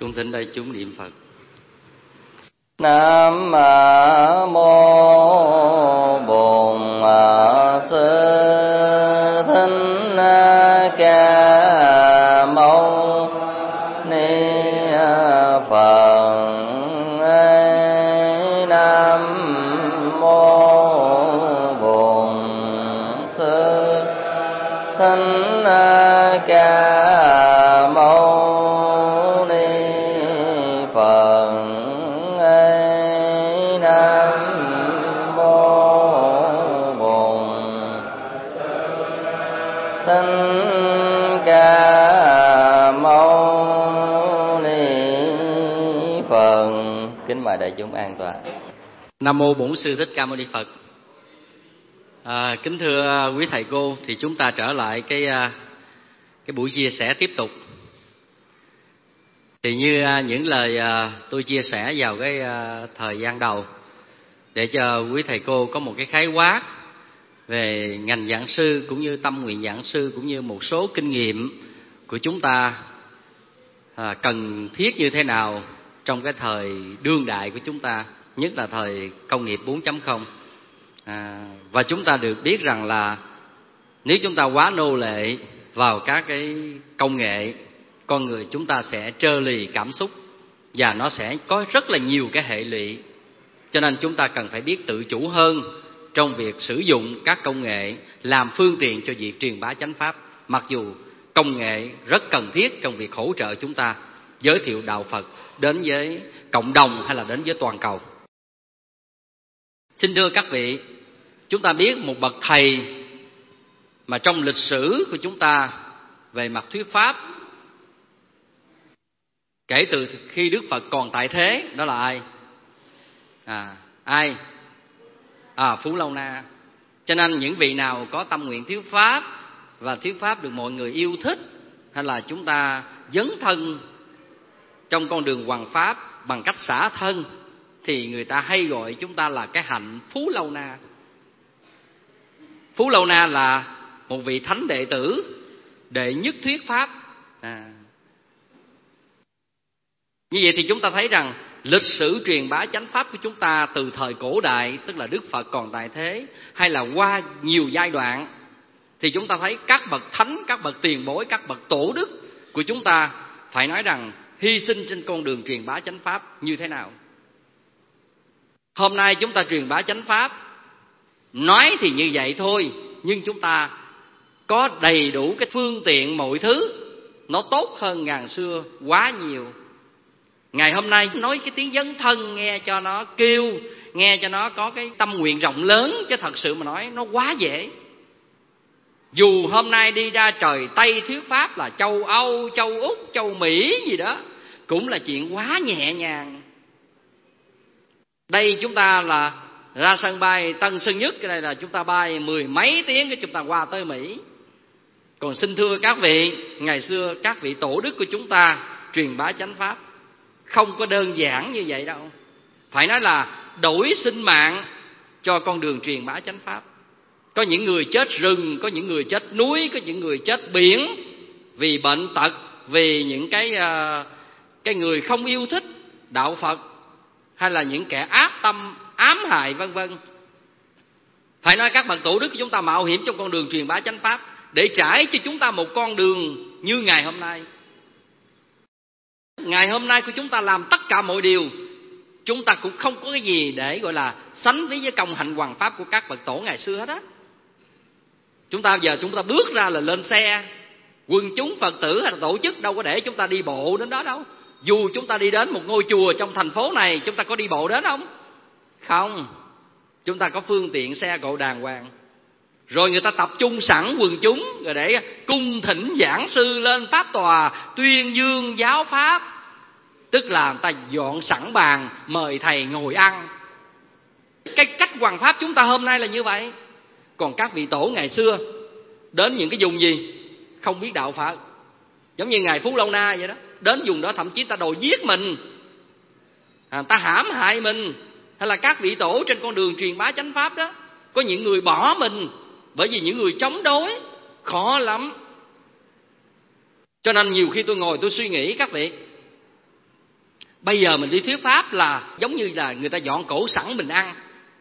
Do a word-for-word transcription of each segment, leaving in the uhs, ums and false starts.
Cung thỉnh đại chúng niệm Phật. Nam mô Bổn Sư Thích Ca Mâu Ni Phật. Nam mô Bổn Sư Thích Ca Mâu Ni Phật. Nam mô Bổn Thích Ca Mâu Ni Phật. Kính mời đại chúng an tọa. Nam mô Bổn Sư Thích Ca Mâu Ni Phật. À, kính thưa quý thầy cô, thì chúng ta trở lại cái cái buổi chia sẻ tiếp tục. Thì như những lời tôi chia sẻ vào cái thời gian đầu, để cho quý thầy cô có một cái khái quát về ngành giảng sư cũng như tâm nguyện giảng sư, cũng như một số kinh nghiệm của chúng ta à, cần thiết như thế nào trong cái thời đương đại của chúng ta, nhất là thời công nghiệp bốn chấm không. À, và chúng ta được biết rằng là nếu chúng ta quá nô lệ vào các cái công nghệ, con người chúng ta sẽ trơ lì cảm xúc và nó sẽ có rất là nhiều cái hệ lụy. Cho nên chúng ta cần phải biết tự chủ hơn trong việc sử dụng các công nghệ làm phương tiện cho việc truyền bá chánh pháp. Mặc dù công nghệ rất cần thiết trong việc hỗ trợ chúng ta giới thiệu đạo Phật đến với cộng đồng hay là đến với toàn cầu. Xin thưa các vị, chúng ta biết một bậc thầy mà trong lịch sử của chúng ta về mặt thuyết pháp, kể từ khi Đức Phật còn tại thế, đó là ai? À, ai? À, Phú Lâu Na. Cho nên những vị nào có tâm nguyện thuyết pháp và thuyết pháp được mọi người yêu thích, hay là chúng ta dấn thân trong con đường hoằng pháp bằng cách xả thân, thì người ta hay gọi chúng ta là cái hạnh Phú Lâu Na. Phú Lâu Na là một vị thánh đệ tử đệ nhất thuyết pháp. À. Như vậy thì chúng ta thấy rằng lịch sử truyền bá chánh pháp của chúng ta từ thời cổ đại, tức là Đức Phật còn tại thế, hay là qua nhiều giai đoạn, thì chúng ta thấy các bậc thánh, các bậc tiền bối, các bậc tổ đức của chúng ta phải nói rằng hy sinh trên con đường truyền bá chánh pháp như thế nào. Hôm nay chúng ta truyền bá chánh pháp, nói thì như vậy thôi, nhưng chúng ta có đầy đủ cái phương tiện mọi thứ, nó tốt hơn ngàn xưa quá nhiều. Ngày hôm nay nói cái tiếng dấn thân nghe cho nó kêu, nghe cho nó có cái tâm nguyện rộng lớn, chứ thật sự mà nói nó quá dễ. Dù hôm nay đi ra trời Tây thuyết pháp là châu Âu, châu Úc, châu Mỹ gì đó, cũng là chuyện quá nhẹ nhàng. Đây chúng ta là ra sân bay Tân Sơn Nhất, cái này là chúng ta bay mười mấy tiếng cái chúng ta qua tới Mỹ. Còn xin thưa các vị, ngày xưa các vị tổ đức của chúng ta truyền bá chánh pháp không có đơn giản như vậy đâu. Phải nói là đổi sinh mạng cho con đường truyền bá chánh pháp. Có những người chết rừng, có những người chết núi, có những người chết biển vì bệnh tật, vì những cái cái người không yêu thích đạo Phật, hay là những kẻ ác tâm ám hại vân vân. Phải nói các bậc tổ đức của chúng ta mạo hiểm trong con đường truyền bá chánh pháp để trải cho chúng ta một con đường như ngày hôm nay. Ngày hôm nay của chúng ta làm tất cả mọi điều, chúng ta cũng không có cái gì để gọi là sánh với công hạnh hoằng pháp của các bậc tổ ngày xưa hết á. Chúng ta giờ chúng ta bước ra là lên xe, quần chúng Phật tử hay là tổ chức đâu có để chúng ta đi bộ đến đó đâu. Dù chúng ta đi đến một ngôi chùa trong thành phố này, chúng ta có đi bộ đến không? Không. Chúng ta có phương tiện xe cộ đàng hoàng. Rồi người ta tập trung sẵn quần chúng rồi để cung thỉnh giảng sư lên pháp tòa tuyên dương giáo pháp. Tức là người ta dọn sẵn bàn mời thầy ngồi ăn. Cái cách hoằng pháp chúng ta hôm nay là như vậy. Còn các vị tổ ngày xưa đến những cái vùng gì không biết đạo Phật, giống như ngài Phú Lâu Na vậy đó, đến vùng đó thậm chí ta đòi giết mình, à, ta hãm hại mình. Hay là các vị tổ trên con đường truyền bá chánh pháp đó, có những người bỏ mình bởi vì những người chống đối, khó lắm. Cho nên nhiều khi tôi ngồi tôi suy nghĩ các vị, Bây giờ mình đi thuyết pháp là giống như là người ta dọn cổ sẵn mình ăn.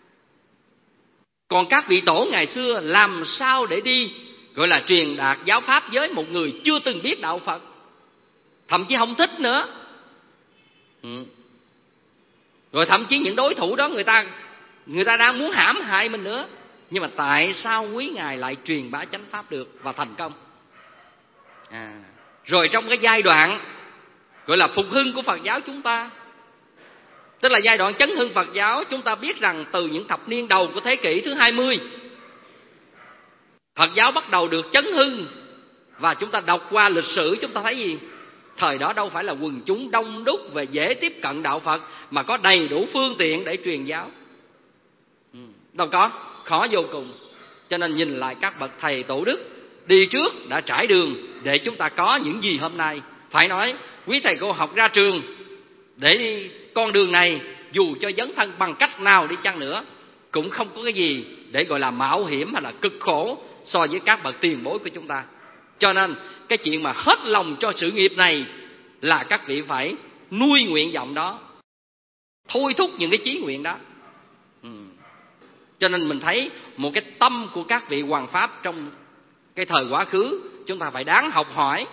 Còn các vị tổ ngày xưa làm sao để đi gọi là truyền đạt giáo pháp với một người chưa từng biết đạo Phật, thậm chí không thích nữa. Ừ. Rồi thậm chí những đối thủ đó người ta người ta đang muốn hãm hại mình nữa. Nhưng mà tại sao quý ngài lại truyền bá chánh pháp được và thành công? À, rồi trong cái giai đoạn gọi là phục hưng của Phật giáo chúng ta, tức là giai đoạn chấn hưng Phật giáo, chúng ta biết rằng từ những thập niên đầu của thế kỷ thứ hai mươi, Phật giáo bắt đầu được chấn hưng. Và chúng ta đọc qua lịch sử, chúng ta thấy gì? Thời đó đâu phải là quần chúng đông đúc và dễ tiếp cận đạo Phật, mà có đầy đủ phương tiện để truyền giáo. Đâu có, khó vô cùng. Cho nên nhìn lại các bậc thầy tổ đức đi trước đã trải đường để chúng ta có những gì hôm nay. Phải nói quý thầy cô học ra trường để đi con đường này, dù cho dấn thân bằng cách nào đi chăng nữa, cũng không có cái gì để gọi là mạo hiểm hay là cực khổ so với các bậc tiền bối của chúng ta. Cho nên cái chuyện mà hết lòng cho sự nghiệp này là các vị phải nuôi nguyện vọng đó, thôi thúc những cái chí nguyện đó. ừ. Cho nên mình thấy một cái tâm của các vị hoàng pháp trong cái thời quá khứ, chúng ta phải đáng học hỏi,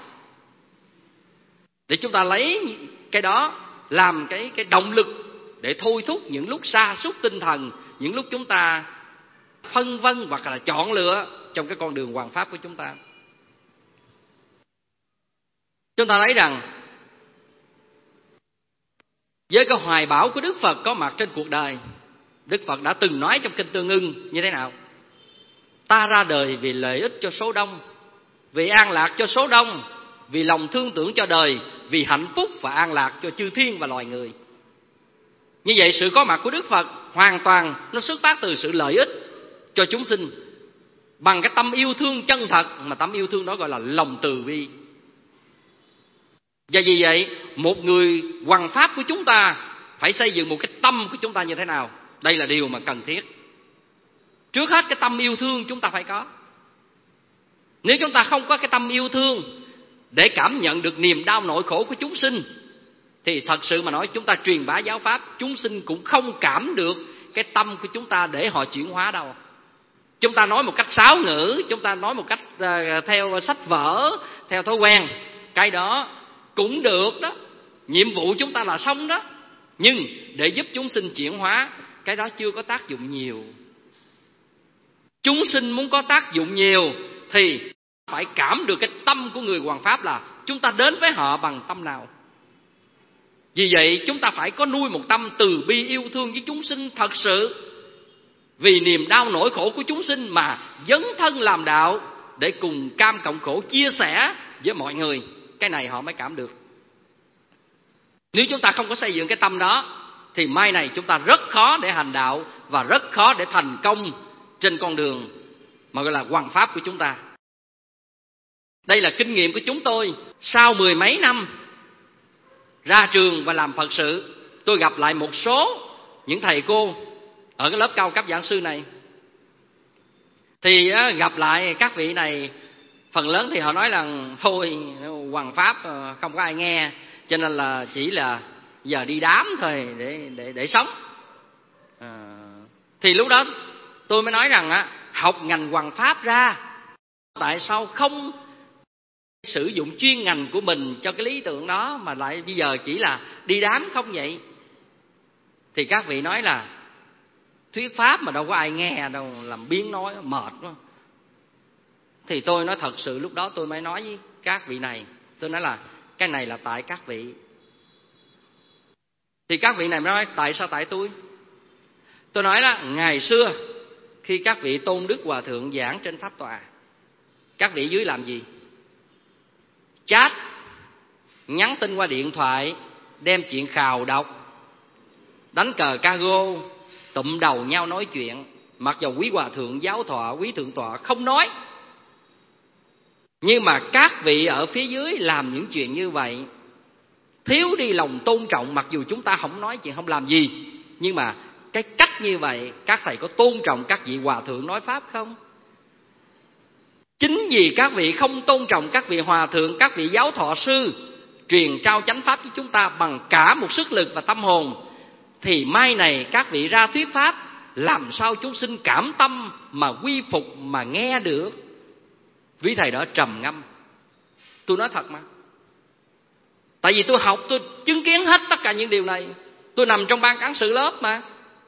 để chúng ta lấy cái đó làm cái, cái động lực để thôi thúc những lúc sa sút tinh thần, những lúc chúng ta phân vân hoặc là chọn lựa trong cái con đường hoàng pháp của chúng ta. Chúng ta thấy rằng với cái hoài bão của Đức Phật có mặt trên cuộc đời, Đức Phật đã từng nói trong kinh Tương Ưng như thế nào? Ta ra đời vì lợi ích cho số đông, vì an lạc cho số đông, vì lòng thương tưởng cho đời, vì hạnh phúc và an lạc cho chư thiên và loài người. Như vậy sự có mặt của Đức Phật hoàn toàn nó xuất phát từ sự lợi ích cho chúng sinh, bằng cái tâm yêu thương chân thật, mà tâm yêu thương đó gọi là lòng từ bi. Và vì vậy một người hoằng pháp của chúng ta phải xây dựng một cái tâm của chúng ta như thế nào? Đây là điều mà cần thiết. Trước hết cái tâm yêu thương chúng ta phải có. Nếu chúng ta không có cái tâm yêu thương để cảm nhận được niềm đau nỗi khổ của chúng sinh, thì thật sự mà nói chúng ta truyền bá giáo pháp, chúng sinh cũng không cảm được cái tâm của chúng ta để họ chuyển hóa đâu. Chúng ta nói một cách sáo ngữ, chúng ta nói một cách uh, theo sách vở, theo thói quen, cái đó cũng được đó, nhiệm vụ chúng ta là xong đó. Nhưng để giúp chúng sinh chuyển hóa, cái đó chưa có tác dụng nhiều. Chúng sinh muốn có tác dụng nhiều thì phải cảm được cái tâm của người hoằng pháp, là chúng ta đến với họ bằng tâm nào. Vì vậy chúng ta phải có nuôi một tâm từ bi yêu thương với chúng sinh thật sự, vì niềm đau nỗi khổ của chúng sinh mà dấn thân làm đạo, để cùng cam cộng khổ chia sẻ với mọi người. Cái này họ mới cảm được. Nếu chúng ta không có xây dựng cái tâm đó thì mai này chúng ta rất khó để hành đạo và rất khó để thành công trên con đường mà gọi là hoằng pháp của chúng ta. Đây là kinh nghiệm của chúng tôi. Sau mười mấy năm ra trường và làm Phật sự, tôi gặp lại một số những thầy cô ở cái lớp cao cấp giảng sư này. Thì gặp lại các vị này, phần lớn thì họ nói rằng thôi hoằng pháp không có ai nghe, cho nên là chỉ là giờ đi đám thôi để để để sống. À, thì lúc đó tôi mới nói rằng á, học ngành hoằng pháp ra, tại sao không sử dụng chuyên ngành của mình cho cái lý tưởng đó, mà lại bây giờ chỉ là đi đám không vậy? Thì các vị nói là thuyết pháp mà đâu có ai nghe đâu, làm biến nói mệt quá. Thì tôi nói thật sự lúc đó tôi mới nói với các vị này, tôi nói là cái này là tại các vị. Thì các vị này mới nói tại sao tại tôi? Tôi nói là ngày xưa khi các vị Tôn Đức Hòa Thượng giảng trên pháp tòa, các vị dưới làm gì? Chat, nhắn tin qua điện thoại, đem chuyện khào độc, đánh cờ cago, tụm đầu nhau nói chuyện. Mặc dù quý Hòa Thượng giáo thọ, quý Thượng tọa không nói, nhưng mà các vị ở phía dưới làm những chuyện như vậy, thiếu đi lòng tôn trọng. Mặc dù chúng ta không nói chuyện, không làm gì, nhưng mà cái cách như vậy, các thầy có tôn trọng các vị Hòa Thượng nói pháp không? Chính vì các vị không tôn trọng các vị Hòa Thượng, các vị giáo thọ sư, truyền trao chánh pháp với chúng ta bằng cả một sức lực và tâm hồn, thì mai này các vị ra thuyết pháp, làm sao chúng sinh cảm tâm mà quy phục mà nghe được? Quý thầy đó trầm ngâm. Tôi nói thật mà, tại vì tôi học, tôi chứng kiến hết tất cả những điều này. Tôi nằm trong ban cán sự lớp mà.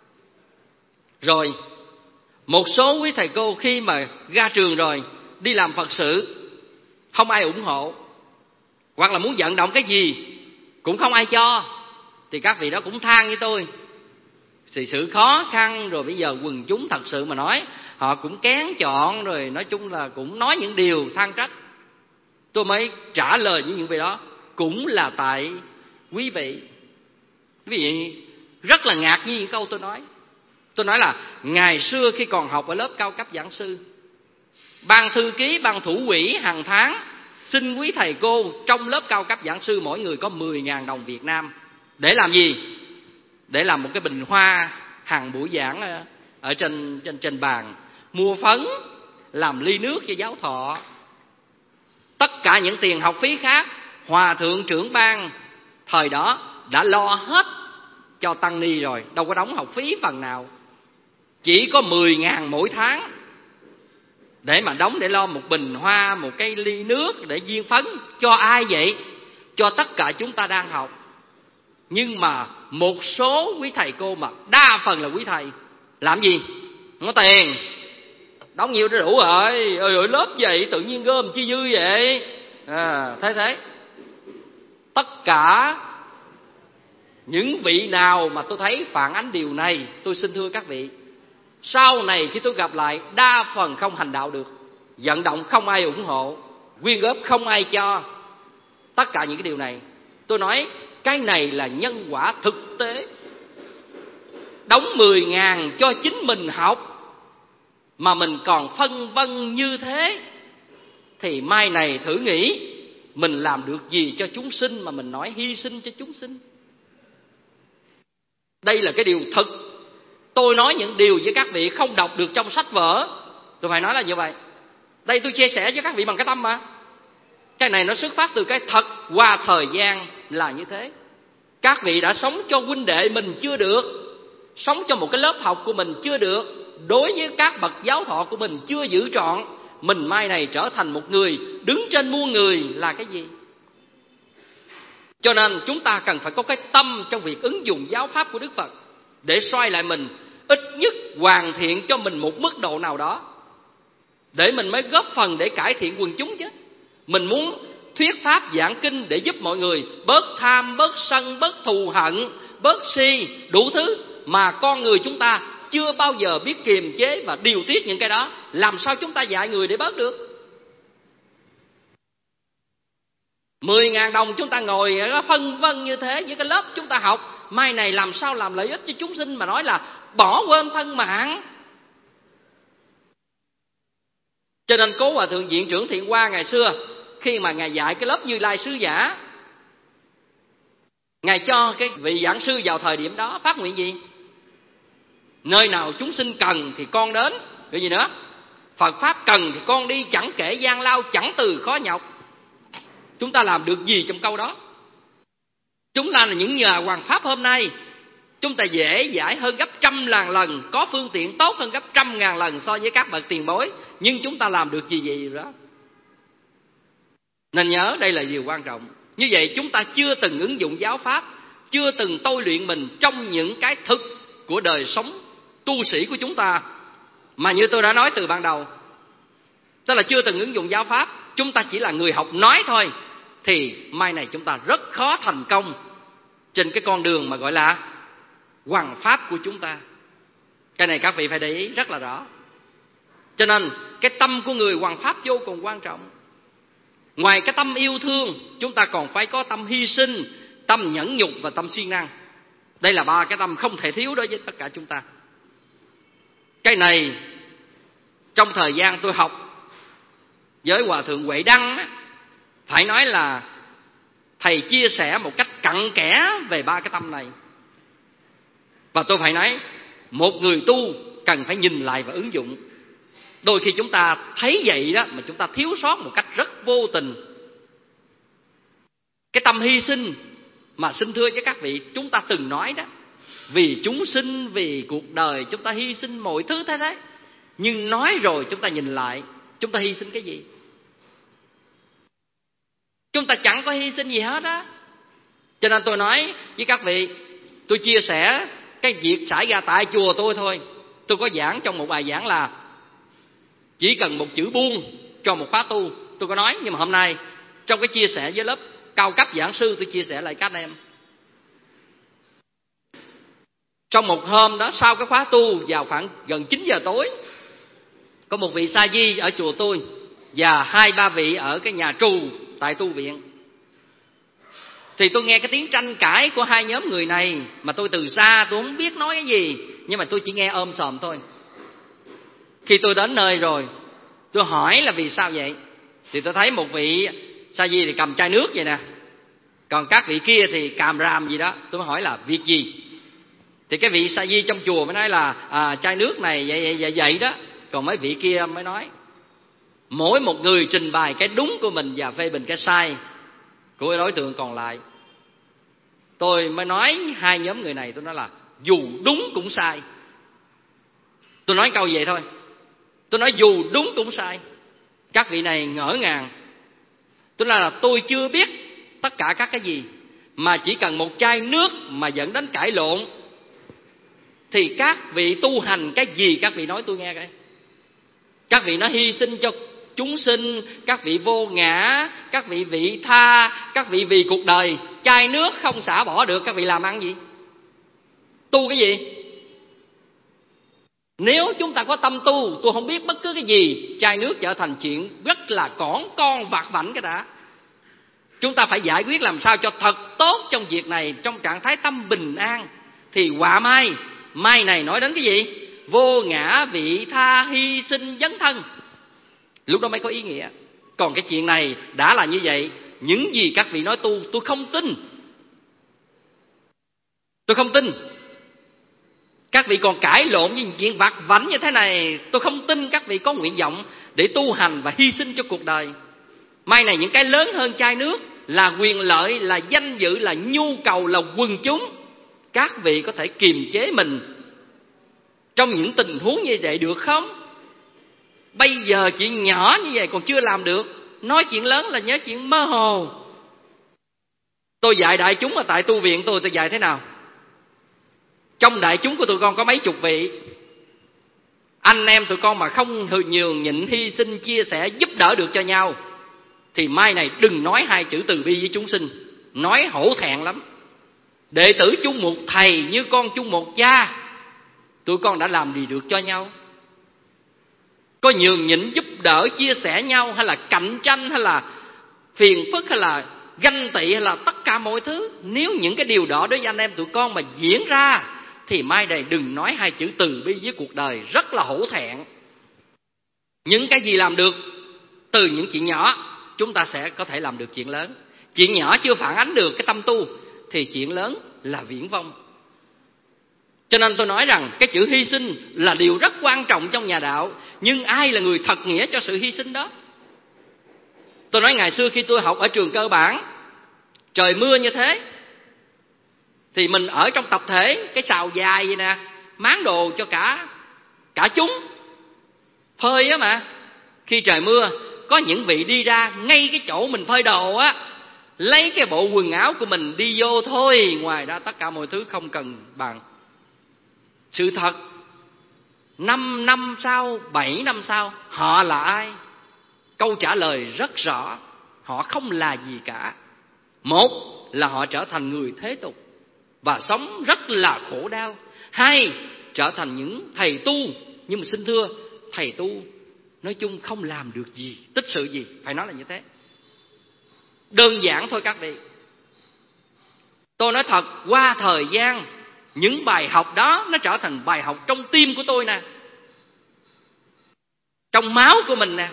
Rồi một số quý thầy cô khi mà ra trường rồi đi làm Phật sự, không ai ủng hộ, hoặc là muốn vận động cái gì cũng không ai cho, thì các vị đó cũng than với tôi. Thì sự khó khăn rồi, bây giờ quần chúng thật sự mà nói, họ cũng kén chọn, rồi nói chung là cũng nói những điều than trách. Tôi mới trả lời với những vị đó, cũng là tại quý vị. Quý vị rất là ngạc nhiên những câu tôi nói. Tôi nói là ngày xưa khi còn học ở lớp cao cấp giảng sư, ban thư ký, ban thủ quỹ hàng tháng xin quý thầy cô trong lớp cao cấp giảng sư mỗi người có mười nghìn đồng Việt Nam. Để làm gì? Để làm một cái bình hoa hàng buổi giảng ở trên, trên, trên bàn, mua phấn, làm ly nước cho giáo thọ. Tất cả những tiền học phí khác, hòa thượng trưởng ban thời đó đã lo hết cho tăng ni rồi, đâu có đóng học phí phần nào. Chỉ có mười ngàn mỗi tháng để mà đóng, để lo một bình hoa, một cái ly nước, để viên phấn. Cho ai vậy? Cho tất cả chúng ta đang học. Nhưng mà một số quý thầy cô, mà đa phần là quý thầy, làm gì? Không có tiền, đóng nhiều đã đủ rồi. Ơi ơi, lớp vậy tự nhiên gom chi dư vậy à, thế thế. Tất cả những vị nào mà tôi thấy phản ánh điều này, tôi xin thưa các vị, sau này khi tôi gặp lại, đa phần không hành đạo được, vận động không ai ủng hộ, quyên góp không ai cho. Tất cả những cái điều này, tôi nói cái này là nhân quả thực tế. Đóng mười ngàn cho chính mình học mà mình còn phân vân như thế, thì mai này thử nghĩ mình làm được gì cho chúng sinh mà mình nói hy sinh cho chúng sinh. Đây là cái điều thực. Tôi nói những điều với các vị không đọc được trong sách vở, tôi phải nói là như vậy. Đây tôi chia sẻ với các vị bằng cái tâm mà. Cái này nó xuất phát từ cái thật qua thời gian là như thế. Các vị đã sống cho huynh đệ mình chưa được, sống cho một cái lớp học của mình chưa được, đối với các bậc giáo thọ của mình chưa giữ trọn, mình mai này trở thành một người đứng trên muôn người là cái gì? Cho nên chúng ta cần phải có cái tâm trong việc ứng dụng giáo pháp của Đức Phật để xoay lại mình, ít nhất hoàn thiện cho mình một mức độ nào đó, để mình mới góp phần để cải thiện quần chúng chứ. Mình muốn thuyết pháp giảng kinh để giúp mọi người bớt tham, bớt sân, bớt thù hận, bớt si, đủ thứ mà con người chúng ta chưa bao giờ biết kiềm chế và điều tiết những cái đó. Làm sao chúng ta dạy người để bớt được? Mười ngàn đồng chúng ta ngồi phân vân như thế với cái lớp chúng ta học, mai này làm sao làm lợi ích cho chúng sinh mà nói là bỏ quên thân mạng. Cho nên cố Hòa Thượng Viện trưởng Thiện Hoa ngày xưa, khi mà Ngài dạy cái lớp Như Lai Sứ Giả, Ngài cho cái vị giảng sư vào thời điểm đó phát nguyện gì? Nơi nào chúng sinh cần thì con đến. Cái gì nữa? Phật Pháp cần thì con đi, chẳng kể gian lao, chẳng từ khó nhọc. Chúng ta làm được gì trong câu đó? Chúng ta là những nhà hoàng Pháp hôm nay, chúng ta dễ dãi hơn gấp trăm ngàn lần, có phương tiện tốt hơn gấp trăm ngàn lần so với các bậc tiền bối. Nhưng chúng ta làm được gì vậy đó? Nên nhớ đây là điều quan trọng. Như vậy chúng ta chưa từng ứng dụng giáo pháp, chưa từng tôi luyện mình trong những cái thực của đời sống tu sĩ của chúng ta. Mà như tôi đã nói từ ban đầu, tức là chưa từng ứng dụng giáo pháp, chúng ta chỉ là người học nói thôi, thì mai này chúng ta rất khó thành công trên cái con đường mà gọi là hoằng pháp của chúng ta. Cái này các vị phải để ý rất là rõ. Cho nên cái tâm của người hoằng pháp vô cùng quan trọng. Ngoài cái tâm yêu thương, chúng ta còn phải có tâm hy sinh, tâm nhẫn nhục và tâm siêng năng. Đây là ba cái tâm không thể thiếu đối với tất cả chúng ta. Cái này trong thời gian tôi học với Hòa Thượng Huệ Đăng, phải nói là thầy chia sẻ một cách cặn kẽ về ba cái tâm này. Và tôi phải nói, một người tu cần phải nhìn lại và ứng dụng. Đôi khi chúng ta thấy vậy đó mà chúng ta thiếu sót một cách rất vô tình. Cái Cái tâm hy sinh mà xin thưa với các vị, chúng ta từng nói đó, vì chúng sinh, vì cuộc đời chúng ta hy sinh mọi thứ thế đấy. Nhưng nói rồi chúng ta nhìn lại, chúng ta hy sinh cái gì? Chúng ta chẳng có hy sinh gì hết á. Cho nên tôi nói với các vị, tôi chia sẻ cái việc xảy ra tại chùa tôi thôi. Tôi có giảng trong một bài giảng là chỉ cần một chữ buông cho một khóa tu. Tôi có nói, nhưng mà hôm nay trong cái chia sẻ với lớp cao cấp giảng sư, tôi chia sẻ lại các anh em. Trong một hôm đó, sau cái khóa tu, vào khoảng gần chín giờ tối, có một vị sa di ở chùa tôi và hai ba vị ở cái nhà trù tại tu viện. Thì tôi nghe cái tiếng tranh cãi của hai nhóm người này, mà tôi từ xa tôi không biết nói cái gì, nhưng mà tôi chỉ nghe ôm sòm thôi. Khi tôi đến nơi rồi, tôi hỏi là vì sao vậy, thì tôi thấy một vị sa di thì cầm chai nước vậy nè, còn các vị kia thì càm ràm gì đó. Tôi hỏi là việc gì, thì cái vị sa di trong chùa mới nói là à, chai nước này vậy vậy vậy vậy đó. Còn mấy vị kia mới nói mỗi một người trình bày cái đúng của mình và phê bình cái sai của cái đối tượng còn lại. Tôi mới nói hai nhóm người này, tôi nói là dù đúng cũng sai. Tôi nói câu vậy thôi, tôi nói dù đúng cũng sai. Các vị này ngỡ ngàng. Tôi nói là tôi chưa biết tất cả các cái gì, mà chỉ cần một chai nước mà dẫn đến cãi lộn, thì các vị tu hành cái gì các vị nói tôi nghe coi. Các vị nói hy sinh cho chúng sinh, các vị vô ngã, các vị vị tha, các vị vì cuộc đời. Chai nước không xả bỏ được, các vị làm ăn gì? Tu cái gì? Nếu chúng ta có tâm tu, tôi không biết bất cứ cái gì, chai nước trở thành chuyện rất là cỏn con vặt vãnh cái đã. Chúng ta phải giải quyết làm sao cho thật tốt trong việc này, trong trạng thái tâm bình an. Thì họa mai, mai này nói đến cái gì? Vô ngã, vị tha, hy sinh, dấn thân. Lúc đó mới có ý nghĩa. Còn cái chuyện này đã là như vậy, những gì các vị nói tu, tôi không tin. Tôi không tin. Các vị còn cãi lộn với chuyện vặt vãnh như thế này, tôi không tin các vị có nguyện vọng để tu hành và hy sinh cho cuộc đời. Mai này những cái lớn hơn chai nước là quyền lợi, là danh dự, là nhu cầu, là quần chúng. Các vị có thể kiềm chế mình trong những tình huống như vậy được không? Bây giờ chuyện nhỏ như vậy còn chưa làm được, nói chuyện lớn là nhớ chuyện mơ hồ. Tôi dạy đại chúng ở tại tu viện tôi, tôi dạy thế nào? Trong đại chúng của tụi con có mấy chục vị. Anh em tụi con mà không nhường nhịn, hy sinh, chia sẻ, giúp đỡ được cho nhau, thì mai này đừng nói hai chữ từ bi với chúng sinh. Nói hổ thẹn lắm. Đệ tử chung một thầy, như con chung một cha, tụi con đã làm gì được cho nhau? Có nhường nhịn, giúp đỡ, chia sẻ nhau, hay là cạnh tranh, hay là phiền phức, hay là ganh tị, hay là tất cả mọi thứ? Nếu những cái điều đó đối với anh em tụi con mà diễn ra, thì mai đây đừng nói hai chữ từ bi với cuộc đời, rất là hổ thẹn. Những cái gì làm được từ những chuyện nhỏ, chúng ta sẽ có thể làm được chuyện lớn. Chuyện nhỏ chưa phản ánh được cái tâm tu, thì chuyện lớn là viển vông. Cho nên tôi nói rằng cái chữ hy sinh là điều rất quan trọng trong nhà đạo. Nhưng ai là người thật nghĩa cho sự hy sinh đó? Tôi nói ngày xưa khi tôi học ở trường cơ bản, trời mưa như thế, thì mình ở trong tập thể, cái sào dài vậy nè, máng đồ cho cả cả chúng phơi á mà. Khi trời mưa, có những vị đi ra ngay cái chỗ mình phơi đồ á, lấy cái bộ quần áo của mình đi vô thôi, ngoài ra tất cả mọi thứ không cần bàn. Sự thật, năm năm sau, bảy năm sau, họ là ai? Câu trả lời rất rõ, họ không là gì cả. Một là họ trở thành người thế tục và sống rất là khổ đau. Hai, trở thành những thầy tu. Nhưng mà xin thưa, thầy tu nói chung không làm được gì, tích sự gì, phải nói là như thế. Đơn giản thôi các vị. Tôi nói thật, qua thời gian, những bài học đó nó trở thành bài học trong tim của tôi nè, trong máu của mình nè.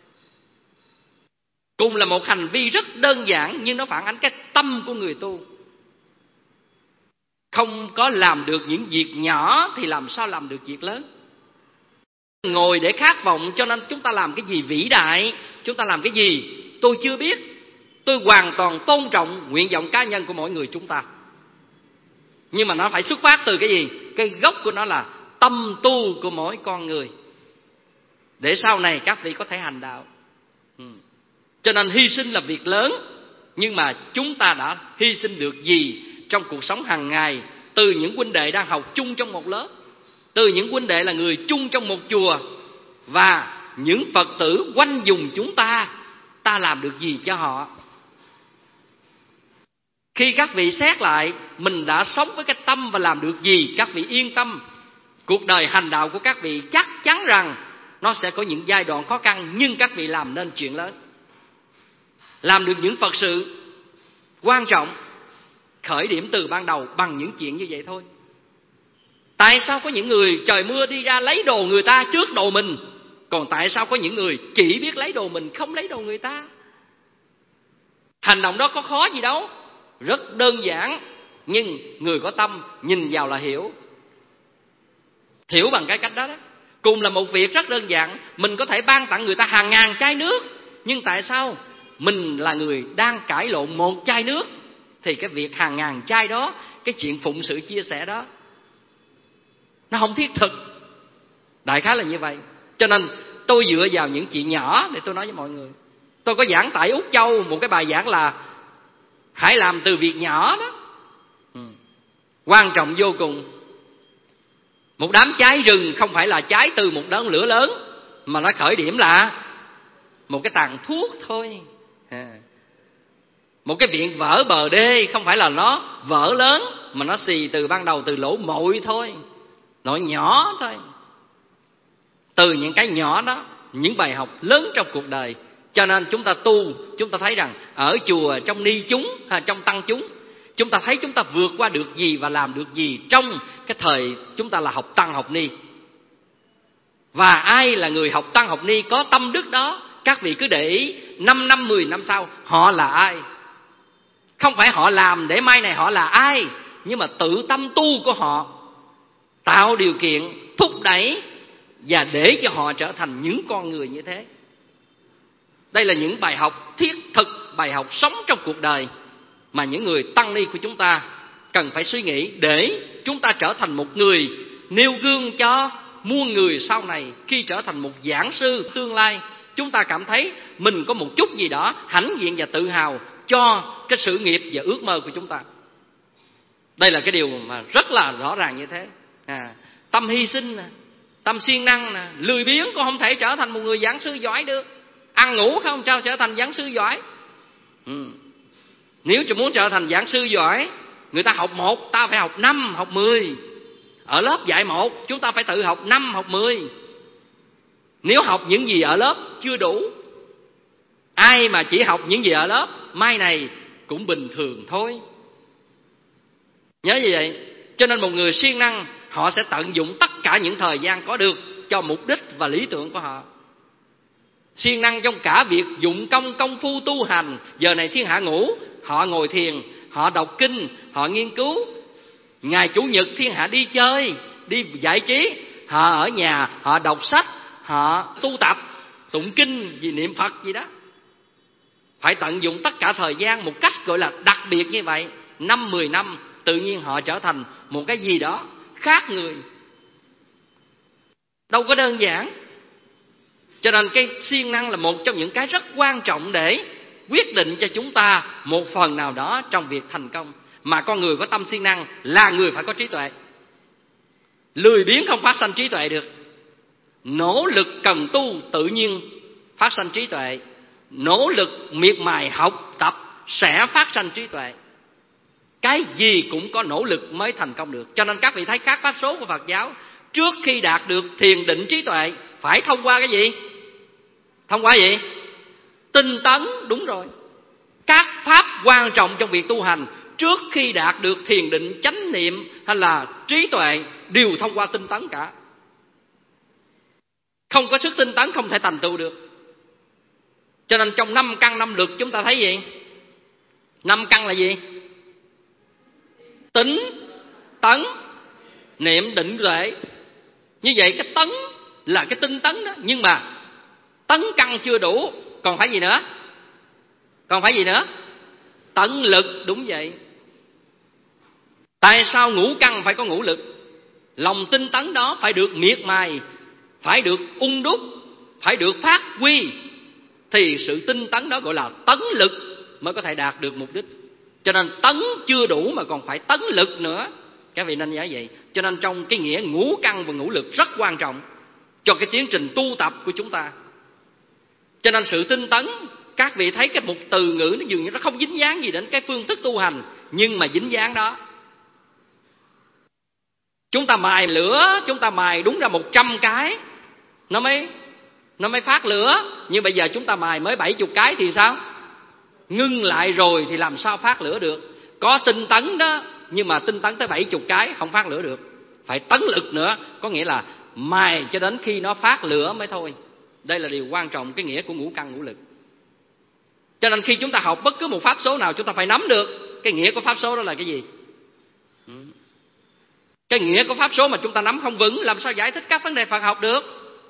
Cùng là một hành vi rất đơn giản, nhưng nó phản ánh cái tâm của người tu. Không có làm được những việc nhỏ thì làm sao làm được việc lớn? Ngồi để khát vọng, cho nên chúng ta làm cái gì vĩ đại, chúng ta làm cái gì tôi chưa biết. Tôi hoàn toàn tôn trọng nguyện vọng cá nhân của mỗi người chúng ta. Nhưng mà nó phải xuất phát từ cái gì? Cái gốc của nó là tâm tu của mỗi con người, để sau này các vị có thể hành đạo. ừ. Cho nên hy sinh là việc lớn. Nhưng mà chúng ta đã hy sinh được gì trong cuộc sống hàng ngày? Từ những huynh đệ đang học chung trong một lớp, từ những huynh đệ là người chung trong một chùa, và những Phật tử quanh vùng chúng ta, ta làm được gì cho họ? Khi các vị xét lại mình đã sống với cái tâm và làm được gì, các vị yên tâm, cuộc đời hành đạo của các vị chắc chắn rằng nó sẽ có những giai đoạn khó khăn, nhưng các vị làm nên chuyện lớn, làm được những Phật sự quan trọng, khởi điểm từ ban đầu bằng những chuyện như vậy thôi. Tại sao có những người trời mưa đi ra lấy đồ người ta trước đồ mình, còn tại sao có những người chỉ biết lấy đồ mình, không lấy đồ người ta? Hành động đó có khó gì đâu, rất đơn giản, nhưng người có tâm nhìn vào là hiểu. Hiểu bằng cái cách đó đó. Cùng là một việc rất đơn giản, mình có thể ban tặng người ta hàng ngàn chai nước, nhưng tại sao mình là người đang cãi lộn một chai nước, thì cái việc hàng ngàn chai đó, cái chuyện phụng sự chia sẻ đó, nó không thiết thực. Đại khái là như vậy. Cho nên tôi dựa vào những chuyện nhỏ để tôi nói với mọi người. Tôi có giảng tại Úc Châu một cái bài giảng là hãy làm từ việc nhỏ đó. ừ. Quan trọng vô cùng. Một đám cháy rừng không phải là cháy từ một đống lửa lớn, mà nó khởi điểm là một cái tàn thuốc thôi. à. Một cái viện vỡ bờ đê không phải là nó vỡ lớn, mà nó xì từ ban đầu từ lỗ mội thôi, lỗ nhỏ thôi. Từ những cái nhỏ đó, những bài học lớn trong cuộc đời. Cho nên chúng ta tu, chúng ta thấy rằng ở chùa, trong ni chúng, trong tăng chúng, chúng ta thấy chúng ta vượt qua được gì và làm được gì trong cái thời chúng ta là học tăng học ni. Và ai là người học tăng học ni có tâm đức đó, các vị cứ để ý năm năm, mười năm sau họ là ai. Không phải họ làm để mai này họ là ai, nhưng mà tự tâm tu của họ tạo điều kiện, thúc đẩy và để cho họ trở thành những con người như thế. Đây là những bài học thiết thực, bài học sống trong cuộc đời mà những người tăng ni của chúng ta cần phải suy nghĩ, để chúng ta trở thành một người nêu gương cho muôn người sau này. Khi trở thành một giảng sư tương lai, chúng ta cảm thấy mình có một chút gì đó hãnh diện và tự hào cho cái sự nghiệp và ước mơ của chúng ta. Đây là cái điều mà rất là rõ ràng như thế. à, Tâm hy sinh, tâm siêng năng, lười biếng cũng không thể trở thành một người giảng sư giỏi được. Ăn ngủ không sao trở thành giảng sư giỏi. ừ. Nếu muốn trở thành giảng sư giỏi, người ta học một, ta phải học năm, học mười. Ở lớp dạy một, chúng ta phải tự học năm, học mười. Nếu học những gì ở lớp chưa đủ, ai mà chỉ học những gì ở lớp, mai này cũng bình thường thôi. Nhớ như vậy. Cho nên một người siêng năng, họ sẽ tận dụng tất cả những thời gian có được cho mục đích và lý tưởng của họ. Siêng năng trong cả việc dụng công công phu tu hành. Giờ này thiên hạ ngủ, họ ngồi thiền, họ đọc kinh, họ nghiên cứu. Ngày Chủ nhật thiên hạ đi chơi, đi giải trí, họ ở nhà, họ đọc sách, họ tu tập, tụng kinh, gì niệm Phật gì đó. Phải tận dụng tất cả thời gian một cách gọi là đặc biệt như vậy. Năm, mười năm, tự nhiên họ trở thành một cái gì đó khác người. Đâu có đơn giản. Cho nên cái siêng năng là một trong những cái rất quan trọng để quyết định cho chúng ta một phần nào đó trong việc thành công. Mà con người có tâm siêng năng là người phải có trí tuệ. Lười biếng không phát sanh trí tuệ được. Nỗ lực cần tu tự nhiên phát sanh trí tuệ. Nỗ lực miệt mài học tập sẽ phát sanh trí tuệ. Cái gì cũng có nỗ lực mới thành công được. Cho nên các vị thấy các pháp số của Phật giáo, trước khi đạt được thiền định trí tuệ phải thông qua cái gì? Thông qua gì? Tinh tấn. Đúng rồi. Các pháp quan trọng trong việc tu hành, trước khi đạt được thiền định, chánh niệm hay là trí tuệ, đều thông qua tinh tấn cả. Không có sức tinh tấn không thể thành tựu được. Cho nên trong năm căn năm lực chúng ta thấy gì? Năm căn là gì? Tính, tấn, niệm, định, tuệ. Như vậy cái tấn là cái tinh tấn đó. Nhưng mà tấn căn chưa đủ, còn phải gì nữa? Còn phải gì nữa? Tấn lực. Đúng vậy. Tại sao ngũ căn phải có ngũ lực? Lòng tinh tấn đó phải được miệt mài, phải được ung đúc, phải được phát huy, thì sự tinh tấn đó gọi là tấn lực mới có thể đạt được mục đích. Cho nên tấn chưa đủ mà còn phải tấn lực nữa. Các vị nên nhớ vậy. Cho nên trong cái nghĩa ngũ căn và ngũ lực rất quan trọng cho cái tiến trình tu tập của chúng ta. Cho nên sự tinh tấn, các vị thấy cái một từ ngữ nó dường như nó không dính dáng gì đến cái phương thức tu hành, nhưng mà dính dáng đó. Chúng ta mài lửa, chúng ta mài đúng ra một trăm cái nó mới nó mới phát lửa. Nhưng bây giờ chúng ta mài mới bảy mươi cái thì sao? Ngưng lại rồi thì làm sao phát lửa được? Có tinh tấn đó, nhưng mà tinh tấn tới bảy mươi cái không phát lửa được. Phải tấn lực nữa, có nghĩa là mài cho đến khi nó phát lửa mới thôi. Đây là điều quan trọng, cái nghĩa của ngũ căn ngũ lực. Cho nên khi chúng ta học bất cứ một pháp số nào, chúng ta phải nắm được cái nghĩa của pháp số đó là cái gì. Cái nghĩa của pháp số mà chúng ta nắm không vững, làm sao giải thích các vấn đề Phật học được?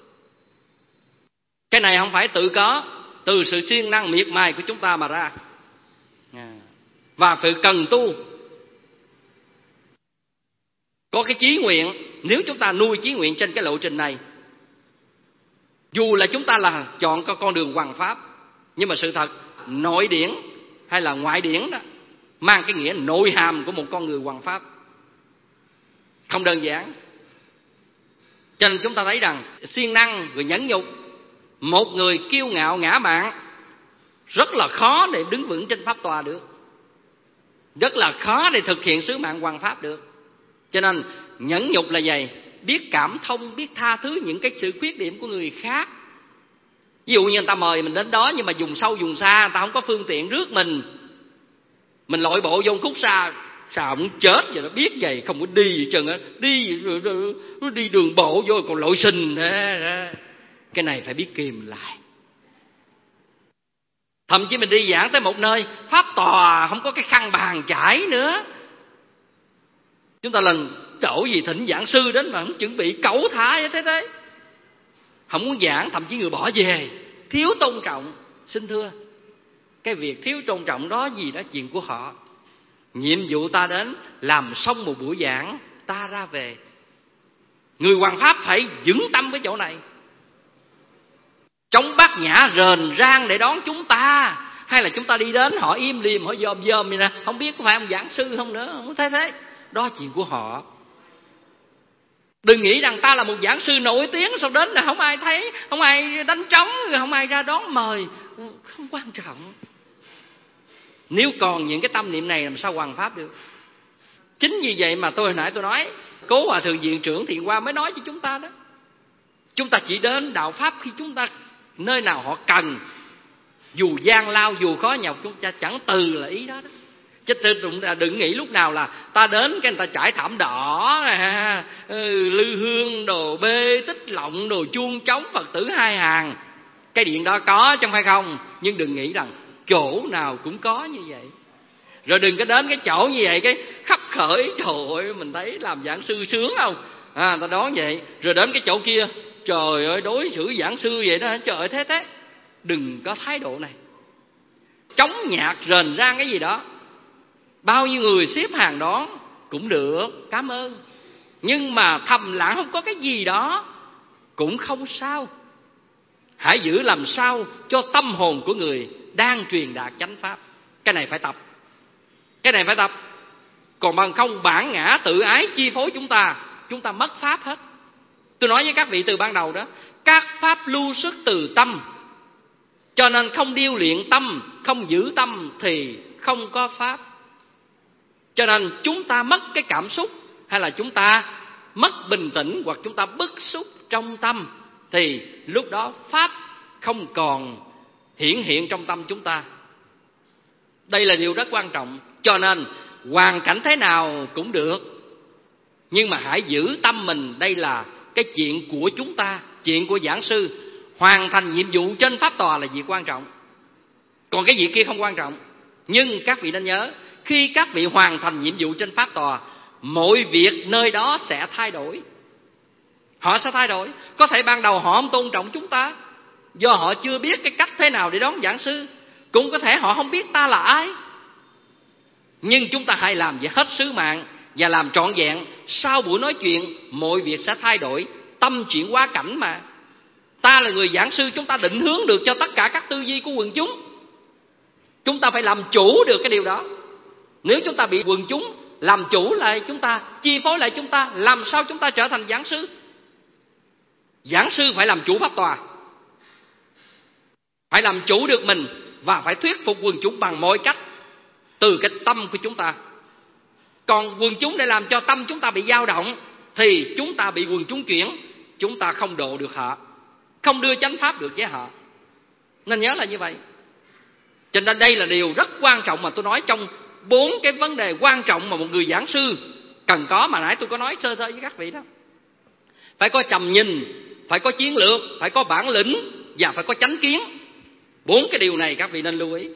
Cái này không phải tự có, từ sự siêng năng miệt mài của chúng ta mà ra, và phải cần tu. Có cái chí nguyện, nếu chúng ta nuôi chí nguyện trên cái lộ trình này, dù là chúng ta là chọn con đường hoằng pháp, nhưng mà sự thật nội điển hay là ngoại điển đó mang cái nghĩa nội hàm của một con người hoằng pháp, không đơn giản. Cho nên chúng ta thấy rằng siêng năng rồi nhẫn nhục, một người kiêu ngạo ngã mạn rất là khó để đứng vững trên pháp tòa được, rất là khó để thực hiện sứ mạng hoằng pháp được. Cho nên nhẫn nhục là gì? Biết cảm thông, biết tha thứ những cái sự khuyết điểm của người khác. Ví dụ như người ta mời mình đến đó, nhưng mà dùng sâu dùng xa, người ta không có phương tiện rước mình, mình lội bộ vô khúc xa, sao muốn chết vậy đó, biết vậy không có đi gì trơn á, đi nó đi đường bộ vô còn lội sình thế. Cái này phải biết kìm lại. Thậm chí mình đi giảng tới một nơi pháp tòa không có cái khăn bàn chải nữa, chúng ta lần chỗ gì thỉnh giảng sư đến mà không chuẩn bị cẩu thả như thế thế, không muốn giảng, thậm chí người bỏ về, thiếu tôn trọng. Xin thưa, cái việc thiếu tôn trọng đó gì đó chuyện của họ. Nhiệm vụ ta đến làm xong một buổi giảng, ta ra về. Người hoằng pháp phải vững tâm với chỗ này, chống bát nhã rền rang để đón chúng ta, hay là chúng ta đi đến họ im lìm, họ dòm dòm vậy nè, không biết có phải ông giảng sư không nữa, không thấy thế. Đó chuyện của họ. Đừng nghĩ rằng ta là một giảng sư nổi tiếng, sau đến là không ai thấy, không ai đánh trống, không ai ra đón mời. Không quan trọng. Nếu còn những cái tâm niệm này làm sao hoằng pháp được? Chính vì vậy mà tôi hồi nãy tôi nói, Cố Hòa Thượng Viện Trưởng Thiện Hoa mới nói cho chúng ta đó, chúng ta chỉ đến đạo pháp khi chúng ta nơi nào họ cần, dù gian lao dù khó nhọc, chúng ta chẳng từ là ý đó đó. Chứ đừng nghĩ lúc nào là ta đến cái người ta trải thảm đỏ, lư hương đồ bê tích lọng đồ chuông trống Phật tử hai hàng, cái điện đó có trong phải không? Nhưng đừng nghĩ rằng chỗ nào cũng có như vậy. Rồi đừng có đến cái chỗ như vậy cái khắp khởi, trời ơi mình thấy làm giảng sư sướng không, à, ta đón vậy. Rồi đến cái chỗ kia, trời ơi đối xử giảng sư vậy đó, trời ơi thế thế. Đừng có thái độ này. Chống nhạc rền rang cái gì đó, bao nhiêu người xếp hàng đón cũng được, cảm ơn. Nhưng mà thầm lặng không có cái gì đó cũng không sao. Hãy giữ làm sao cho tâm hồn của người đang truyền đạt chánh pháp. Cái này phải tập. Cái này phải tập. Còn bằng không bản ngã tự ái chi phối chúng ta, chúng ta mất pháp hết. Tôi nói với các vị từ ban đầu đó, các pháp lưu xuất từ tâm. Cho nên không điêu luyện tâm, không giữ tâm thì không có pháp. Cho nên chúng ta mất cái cảm xúc, hay là chúng ta mất bình tĩnh, hoặc chúng ta bức xúc trong tâm, thì lúc đó pháp không còn hiển hiện trong tâm chúng ta. Đây là điều rất quan trọng. Cho nên hoàn cảnh thế nào cũng được, nhưng mà hãy giữ tâm mình. Đây là cái chuyện của chúng ta, chuyện của giảng sư. Hoàn thành nhiệm vụ trên pháp tòa là việc quan trọng, còn cái việc kia không quan trọng. Nhưng các vị nên nhớ, khi các vị hoàn thành nhiệm vụ trên pháp tòa, mọi việc nơi đó sẽ thay đổi. Họ sẽ thay đổi. Có thể ban đầu họ không tôn trọng chúng ta, do họ chưa biết cái cách thế nào để đón giảng sư. Cũng có thể họ không biết ta là ai. Nhưng chúng ta hãy làm gì hết sứ mạng và làm trọn vẹn. Sau buổi nói chuyện, mọi việc sẽ thay đổi. Tâm chuyển hóa cảnh mà. Ta là người giảng sư, chúng ta định hướng được cho tất cả các tư duy của quần chúng. Chúng ta phải làm chủ được cái điều đó. Nếu chúng ta bị quần chúng làm chủ lại chúng ta, chi phối lại chúng ta, làm sao chúng ta trở thành giảng sư? Giảng sư phải làm chủ pháp tòa, phải làm chủ được mình và phải thuyết phục quần chúng bằng mọi cách từ cái tâm của chúng ta. Còn quần chúng để làm cho tâm chúng ta bị dao động thì chúng ta bị quần chúng chuyển, chúng ta không độ được họ, không đưa chánh pháp được với họ. Nên nhớ là như vậy. Cho nên đây là điều rất quan trọng mà tôi nói trong bốn cái vấn đề quan trọng mà một người giảng sư cần có, mà nãy tôi có nói sơ sơ với các vị đó. Phải có tầm nhìn, phải có chiến lược, phải có bản lĩnh và phải có chánh kiến. Bốn cái điều này các vị nên lưu ý.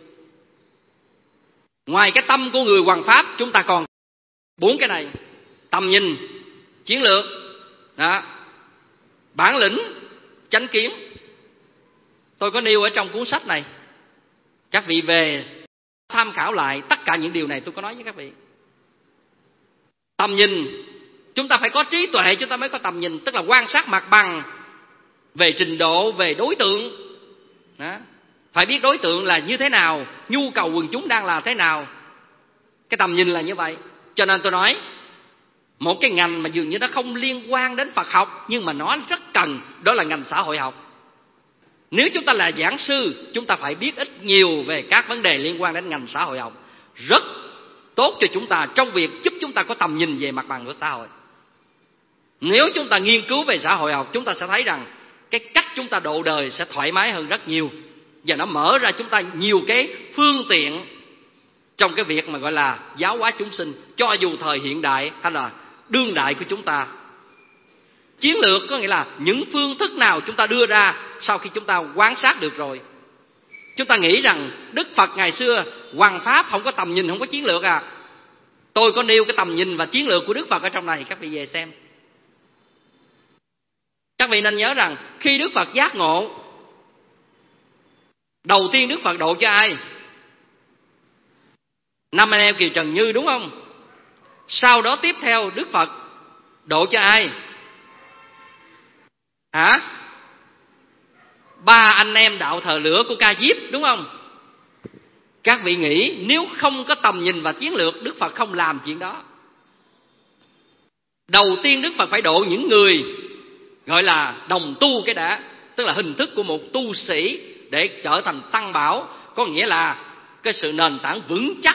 Ngoài cái tâm của người hoằng pháp, chúng ta còn bốn cái này: tầm nhìn, chiến lược, đó, bản lĩnh, chánh kiến. Tôi có nêu ở trong cuốn sách này, các vị về tham khảo lại tất cả những điều này tôi có nói với các vị. Tầm nhìn, chúng ta phải có trí tuệ chúng ta mới có tầm nhìn, tức là quan sát mặt bằng về trình độ, về đối tượng đó. Phải biết đối tượng là như thế nào, nhu cầu quần chúng đang là thế nào. Cái tầm nhìn là như vậy. Cho nên tôi nói một cái ngành mà dường như nó không liên quan đến Phật học nhưng mà nó rất cần, đó là ngành xã hội học. Nếu chúng ta là giảng sư, chúng ta phải biết ít nhiều về các vấn đề liên quan đến ngành xã hội học. Rất tốt cho chúng ta trong việc giúp chúng ta có tầm nhìn về mặt bằng của xã hội. Nếu chúng ta nghiên cứu về xã hội học, chúng ta sẽ thấy rằng cái cách chúng ta độ đời sẽ thoải mái hơn rất nhiều. Và nó mở ra chúng ta nhiều cái phương tiện trong cái việc mà gọi là giáo hóa chúng sinh, cho dù thời hiện đại hay là đương đại của chúng ta. Chiến lược có nghĩa là những phương thức nào chúng ta đưa ra sau khi chúng ta quan sát được rồi. Chúng ta nghĩ rằng Đức Phật ngày xưa hoằng pháp không có tầm nhìn, không có chiến lược à. Tôi có nêu cái tầm nhìn và chiến lược của Đức Phật ở trong này, các vị về xem. Các vị nên nhớ rằng khi Đức Phật giác ngộ, đầu tiên Đức Phật độ cho ai? Năm anh em Kiều Trần Như, đúng không? Sau đó tiếp theo Đức Phật độ cho ai? Hả? Ba anh em đạo thờ lửa của Ca Diếp, đúng không? Các vị nghĩ nếu không có tầm nhìn và chiến lược, Đức Phật không làm chuyện đó. Đầu tiên Đức Phật phải độ những người gọi là đồng tu cái đã, tức là hình thức của một tu sĩ để trở thành tăng bảo, có nghĩa là cái sự nền tảng vững chắc.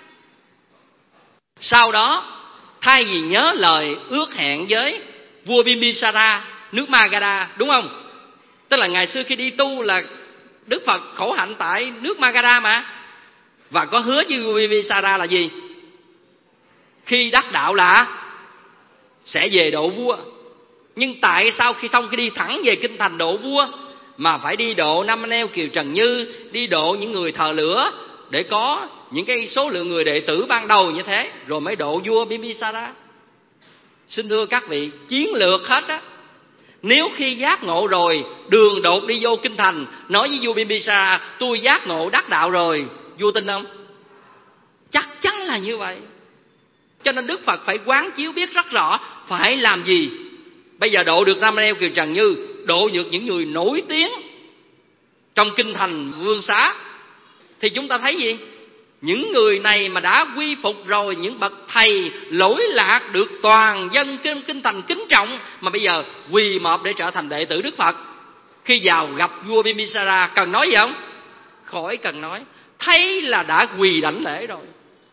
Sau đó thay vì nhớ lời ước hẹn với vua Bimbisara nước Magadha, đúng không? Tức là ngày xưa khi đi tu là Đức Phật khổ hạnh tại nước Magadha mà, và có hứa với vua Bimbisara là gì? Khi đắc đạo là sẽ về độ vua. Nhưng tại sao khi xong khi đi thẳng về kinh thành độ vua mà phải đi độ năm anh em Kiều Trần Như, đi độ những người thờ lửa để có những cái số lượng người đệ tử ban đầu như thế, rồi mới độ vua Bimbisara? Xin thưa các vị, chiến lược hết á. Nếu khi giác ngộ rồi, đường đột đi vô kinh thành, nói với vua Bimbisara, tôi giác ngộ đắc đạo rồi, vua tin không? Chắc chắn là như vậy. Cho nên Đức Phật phải quán chiếu biết rất rõ phải làm gì. Bây giờ độ được năm anh em Kiều Trần Như, độ được những người nổi tiếng trong kinh thành Vương Xá, thì chúng ta thấy gì? Những người này mà đã quy phục rồi, những bậc thầy lỗi lạc được toàn dân kinh, kinh thành kính trọng, mà bây giờ quỳ mọp để trở thành đệ tử Đức Phật. Khi vào gặp vua Bimbisara, cần nói gì không? Khỏi cần nói, thấy là đã quỳ đảnh lễ rồi.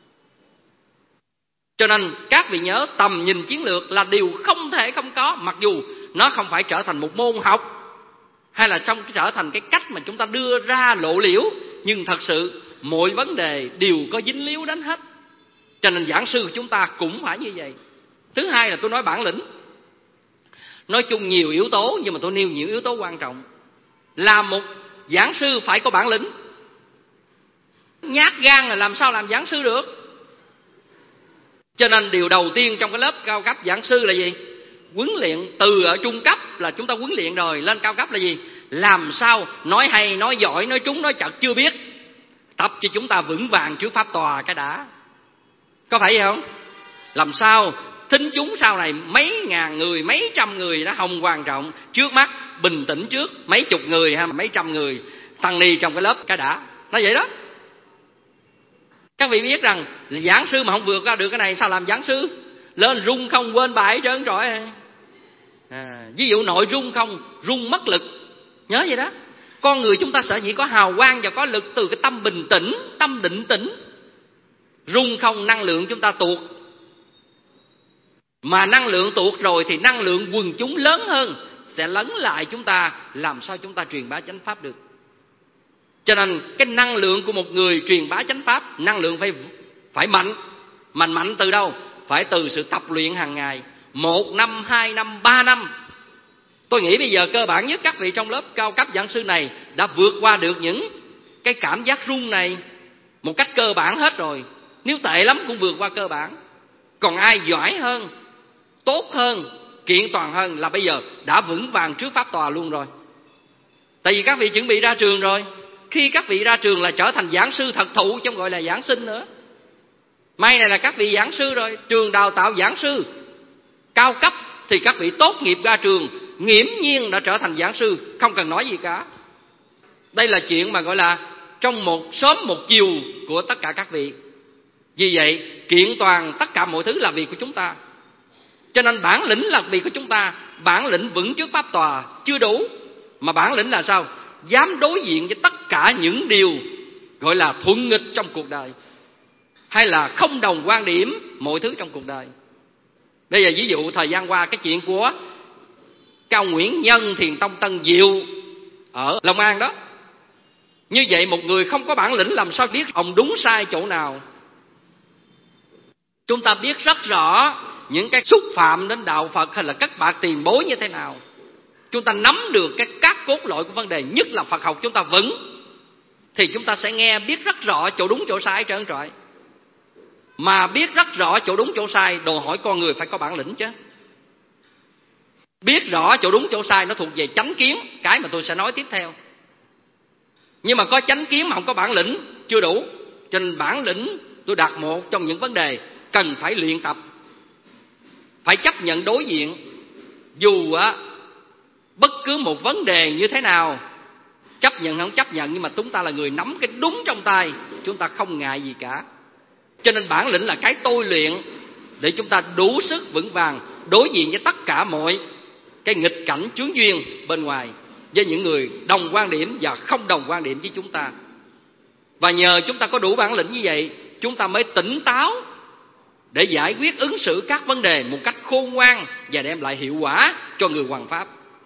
Cho nên các vị nhớ, tầm nhìn chiến lược là điều không thể không có, mặc dù nó không phải trở thành một môn học hay là trong trở thành cái cách mà chúng ta đưa ra lộ liễu, nhưng thật sự mọi vấn đề đều có dính líu đến hết. Cho nên giảng sư của chúng ta cũng phải như vậy. Thứ hai là tôi nói bản lĩnh. Nói chung nhiều yếu tố, nhưng mà tôi nêu nhiều yếu tố quan trọng. Là một giảng sư phải có bản lĩnh. Nhát gan là làm sao làm giảng sư được? Cho nên điều đầu tiên trong cái lớp cao cấp giảng sư là gì? Huấn luyện. Từ ở trung cấp là chúng ta huấn luyện rồi, lên cao cấp là gì? Làm sao nói hay, nói giỏi, nói trúng, nói chật chưa biết. tập cho chúng ta vững vàng trước pháp tòa cái đã. Có phải vậy không? Làm sao thính chúng sau này mấy ngàn người, mấy trăm người đó không quan trọng, trước mắt bình tĩnh trước mấy chục người hay mấy trăm người tăng ni trong cái lớp cái đã. Nó vậy đó. Các vị biết rằng giảng sư mà không vượt ra được cái này sao làm giảng sư? Lên rung không quên bài trơn trọi. À, ví dụ nội rung không, rung mất lực. Nhớ vậy đó. Con người chúng ta sở dĩ có hào quang và có lực từ cái tâm bình tĩnh, tâm định tĩnh. Rung không, năng lượng chúng ta tuột. Mà năng lượng tuột rồi thì năng lượng quần chúng lớn hơn sẽ lấn lại chúng ta, làm sao chúng ta truyền bá chánh pháp được. Cho nên cái năng lượng của một người truyền bá chánh pháp, năng lượng phải phải mạnh. Mạnh mạnh từ đâu? Phải từ sự tập luyện hàng ngày. Một năm, hai năm, ba năm. Tôi nghĩ bây giờ cơ bản nhất các vị trong lớp cao cấp giảng sư này đã vượt qua được những cái cảm giác rung này một cách cơ bản hết rồi. Nếu tệ lắm cũng vượt qua cơ bản. Còn ai giỏi hơn, tốt hơn, kiện toàn hơn là bây giờ đã vững vàng trước pháp tòa luôn rồi. Tại vì các vị chuẩn bị ra trường rồi. Khi các vị ra trường là trở thành giảng sư thật thụ, chứ không gọi là giảng sinh nữa. May này là các vị giảng sư rồi, trường đào tạo giảng sư cao cấp thì các vị tốt nghiệp ra trường nghiễm nhiên đã trở thành giảng sư, không cần nói gì cả. Đây là chuyện mà gọi là trong một sớm một chiều của tất cả các vị. Vì vậy kiện toàn tất cả mọi thứ là việc của chúng ta. Cho nên bản lĩnh là việc của chúng ta. Bản lĩnh vững trước pháp tòa chưa đủ, mà bản lĩnh là sao? Dám đối diện với tất cả những điều gọi là thuận nghịch trong cuộc đời, hay là không đồng quan điểm mọi thứ trong cuộc đời. Bây giờ ví dụ thời gian qua cái chuyện của Cao Nguyễn Nhân Thiền Tông Tân Diệu ở Long An đó. Như vậy một người không có bản lĩnh làm sao biết ông đúng sai chỗ nào? Chúng ta biết rất rõ những cái xúc phạm đến đạo Phật hay là cất bạc tiền bối như thế nào. Chúng ta nắm được cái các cốt lõi của vấn đề, nhất là Phật học chúng ta vững, thì chúng ta sẽ nghe biết rất rõ chỗ đúng chỗ sai trơn trọi. Mà biết rất rõ chỗ đúng chỗ sai đòi hỏi con người phải có bản lĩnh chứ. Biết rõ chỗ đúng chỗ sai nó thuộc về chánh kiến, cái mà tôi sẽ nói tiếp theo. Nhưng mà có chánh kiến mà không có bản lĩnh chưa đủ. Cho nên bản lĩnh tôi đặt một trong những vấn đề cần phải luyện tập. Phải chấp nhận đối diện. Dù á bất cứ một vấn đề như thế nào, chấp nhận không chấp nhận, nhưng mà chúng ta là người nắm cái đúng trong tay, chúng ta không ngại gì cả. Cho nên bản lĩnh là cái tôi luyện để chúng ta đủ sức vững vàng đối diện với tất cả mọi cái nghịch cảnh chướng duyên bên ngoài, với những người đồng quan điểm và không đồng quan điểm với chúng ta. Và nhờ chúng ta có đủ bản lĩnh như vậy, chúng ta mới tỉnh táo để giải quyết ứng xử các vấn đề một cách khôn ngoan và đem lại hiệu quả cho người hoằng pháp.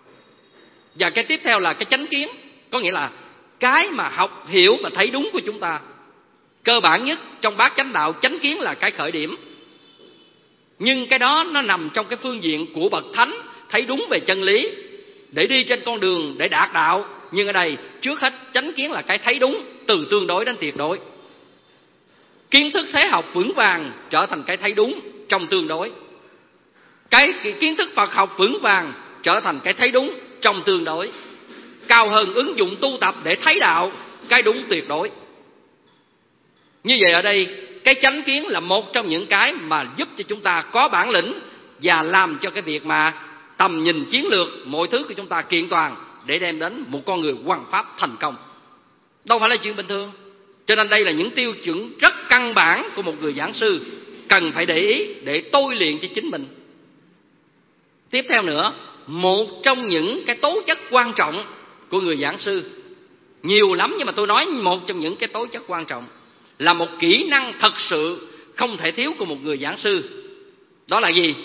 Và cái tiếp theo là cái chánh kiến, có nghĩa là cái mà học hiểu và thấy đúng của chúng ta. Cơ bản nhất trong bát chánh đạo, chánh kiến là cái khởi điểm. Nhưng cái đó nó nằm trong cái phương diện của bậc thánh, thấy đúng về chân lý để đi trên con đường để đạt đạo. Nhưng ở đây trước hết chánh kiến là cái thấy đúng từ tương đối đến tuyệt đối. Kiến thức thế học vững vàng trở thành cái thấy đúng trong tương đối. Cái kiến thức Phật học vững vàng trở thành cái thấy đúng trong tương đối. Cao hơn ứng dụng tu tập để thấy đạo, cái đúng tuyệt đối. Như vậy ở đây cái chánh kiến là một trong những cái mà giúp cho chúng ta có bản lĩnh và làm cho cái việc mà tầm nhìn chiến lược mọi thứ của chúng ta kiện toàn để đem đến một con người hoằng pháp thành công. Đâu phải là chuyện bình thường. Cho nên đây là những tiêu chuẩn rất căn bản của một người giảng sư cần phải để ý để tôi luyện cho chính mình. Tiếp theo nữa, một trong những cái tố chất quan trọng của người giảng sư, nhiều lắm nhưng mà tôi nói một trong những cái tố chất quan trọng, là một kỹ năng thật sự không thể thiếu của một người giảng sư. Đó là gì?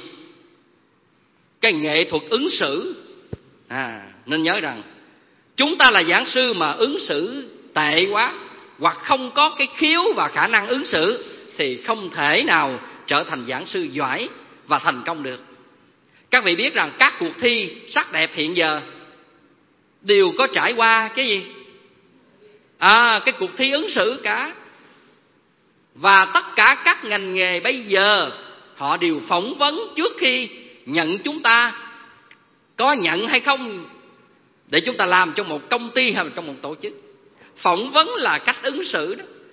Cái nghệ thuật ứng xử. À, nên nhớ rằng chúng ta là giảng sư mà ứng xử tệ quá, hoặc không có cái khiếu và khả năng ứng xử, thì không thể nào trở thành giảng sư giỏi và thành công được. Các vị biết rằng các cuộc thi sắc đẹp hiện giờ đều có trải qua cái gì? À, cái cuộc thi ứng xử cả. Và tất cả các ngành nghề bây giờ họ đều phỏng vấn trước khi nhận chúng ta, có nhận hay không để chúng ta làm trong một công ty hay trong một tổ chức. Phỏng vấn là cách ứng xử đó.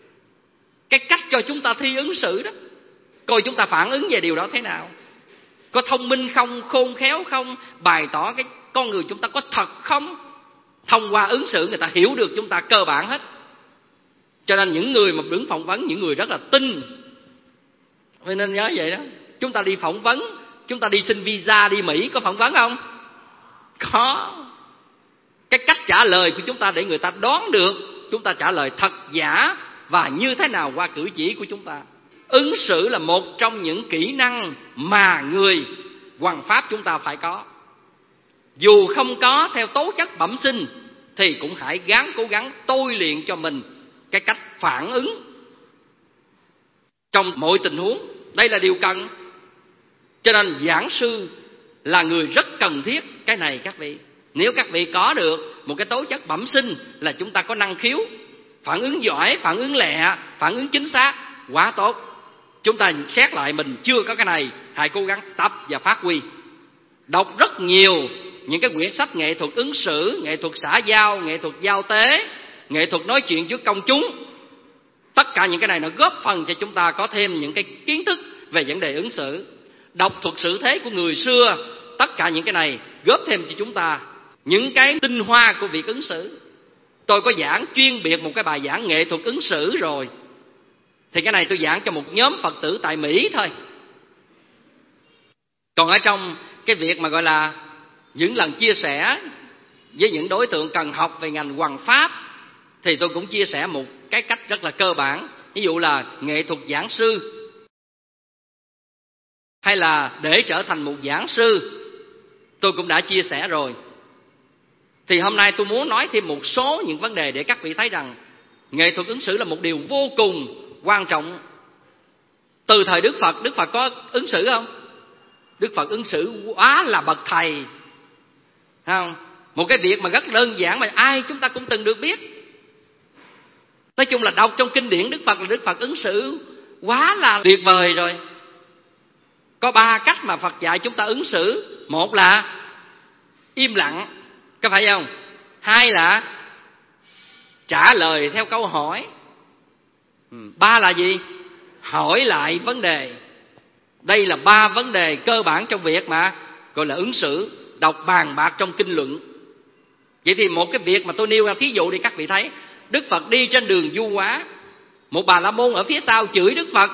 cái cách cho chúng ta thi ứng xử đó. Coi chúng ta phản ứng về điều đó thế nào. Có thông minh không, khôn khéo không, bày tỏ cái con người chúng ta có thật không. Thông qua ứng xử người ta hiểu được chúng ta cơ bản hết. Cho nên những người mà đứng phỏng vấn, những người rất là tin. Vì nên nhớ vậy đó. Chúng ta đi phỏng vấn, chúng ta đi xin visa đi Mỹ có phỏng vấn không? Có. Cái cách trả lời của chúng ta để người ta đoán được chúng ta trả lời thật giả và như thế nào qua cử chỉ của chúng ta. Ứng xử là một trong những kỹ năng mà người hoằng pháp chúng ta phải có. Dù không có theo tố chất bẩm sinh thì cũng hãy gắng cố gắng tôi luyện cho mình cái cách phản ứng trong mọi tình huống. Đây là điều cần. Cho nên giảng sư là người rất cần thiết cái này các vị. Nếu các vị có được một cái tố chất bẩm sinh là chúng ta có năng khiếu, phản ứng giỏi, phản ứng lẹ, phản ứng chính xác, quá tốt. Chúng ta xét lại mình chưa có cái này, hãy cố gắng tập và phát huy. Đọc rất nhiều những cái quyển sách nghệ thuật ứng xử, nghệ thuật xã giao, nghệ thuật giao tế, nghệ thuật nói chuyện trước công chúng. Tất cả những cái này nó góp phần cho chúng ta có thêm những cái kiến thức về vấn đề ứng xử. Đọc thuật xử thế của người xưa, tất cả những cái này góp thêm cho chúng ta những cái tinh hoa của việc ứng xử. Tôi có giảng chuyên biệt một cái bài giảng nghệ thuật ứng xử rồi. Thì cái này tôi giảng cho một nhóm Phật tử tại Mỹ thôi. Còn ở trong cái việc mà gọi là những lần chia sẻ với những đối tượng cần học về ngành hoằng pháp, thì tôi cũng chia sẻ một cái cách rất là cơ bản. Ví dụ là nghệ thuật giảng sư, hay là để trở thành một giảng sư, tôi cũng đã chia sẻ rồi. Thì hôm nay tôi muốn nói thêm một số những vấn đề để các vị thấy rằng nghệ thuật ứng xử là một điều vô cùng quan trọng. Từ thời Đức Phật, Đức Phật có ứng xử không? Đức Phật ứng xử quá là bậc thầy, không? Một cái việc mà rất đơn giản mà ai chúng ta cũng từng được biết. Nói chung là đọc trong kinh điển Đức Phật là Đức Phật ứng xử quá là tuyệt vời rồi. Có ba cách mà Phật dạy chúng ta ứng xử. Một là im lặng, có phải không? Hai là trả lời theo câu hỏi. Ba là gì? Hỏi lại vấn đề. Đây là ba vấn đề cơ bản trong việc mà gọi là ứng xử, đọc bàn bạc trong kinh luận. Vậy thì một cái việc mà tôi nêu ra thí dụ để các vị thấy. Đức Phật đi trên đường du hóa, một bà la môn ở phía sau chửi Đức Phật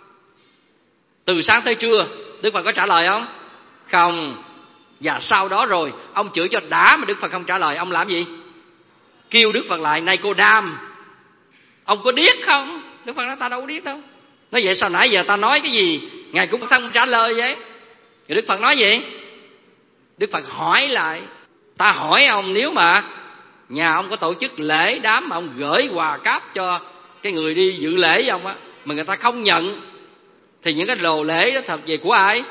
từ sáng tới trưa. Đức Phật có trả lời không? Không. Và sau đó rồi ông chửi cho đã mà Đức Phật không trả lời, ông làm gì? Kêu Đức Phật lại, này cô Đam, ông có điếc không? Đức Phật nói ta đâu có điếc đâu. Nói vậy sao nãy giờ ta nói cái gì ngài cũng không trả lời vậy? Rồi Đức Phật nói gì? Đức Phật hỏi lại, ta hỏi ông, nếu mà nhà ông có tổ chức lễ đám mà ông gửi quà cáp cho cái người đi dự lễ với ông á, mà người ta không nhận, thì những cái đồ lễ đó thật về của ai?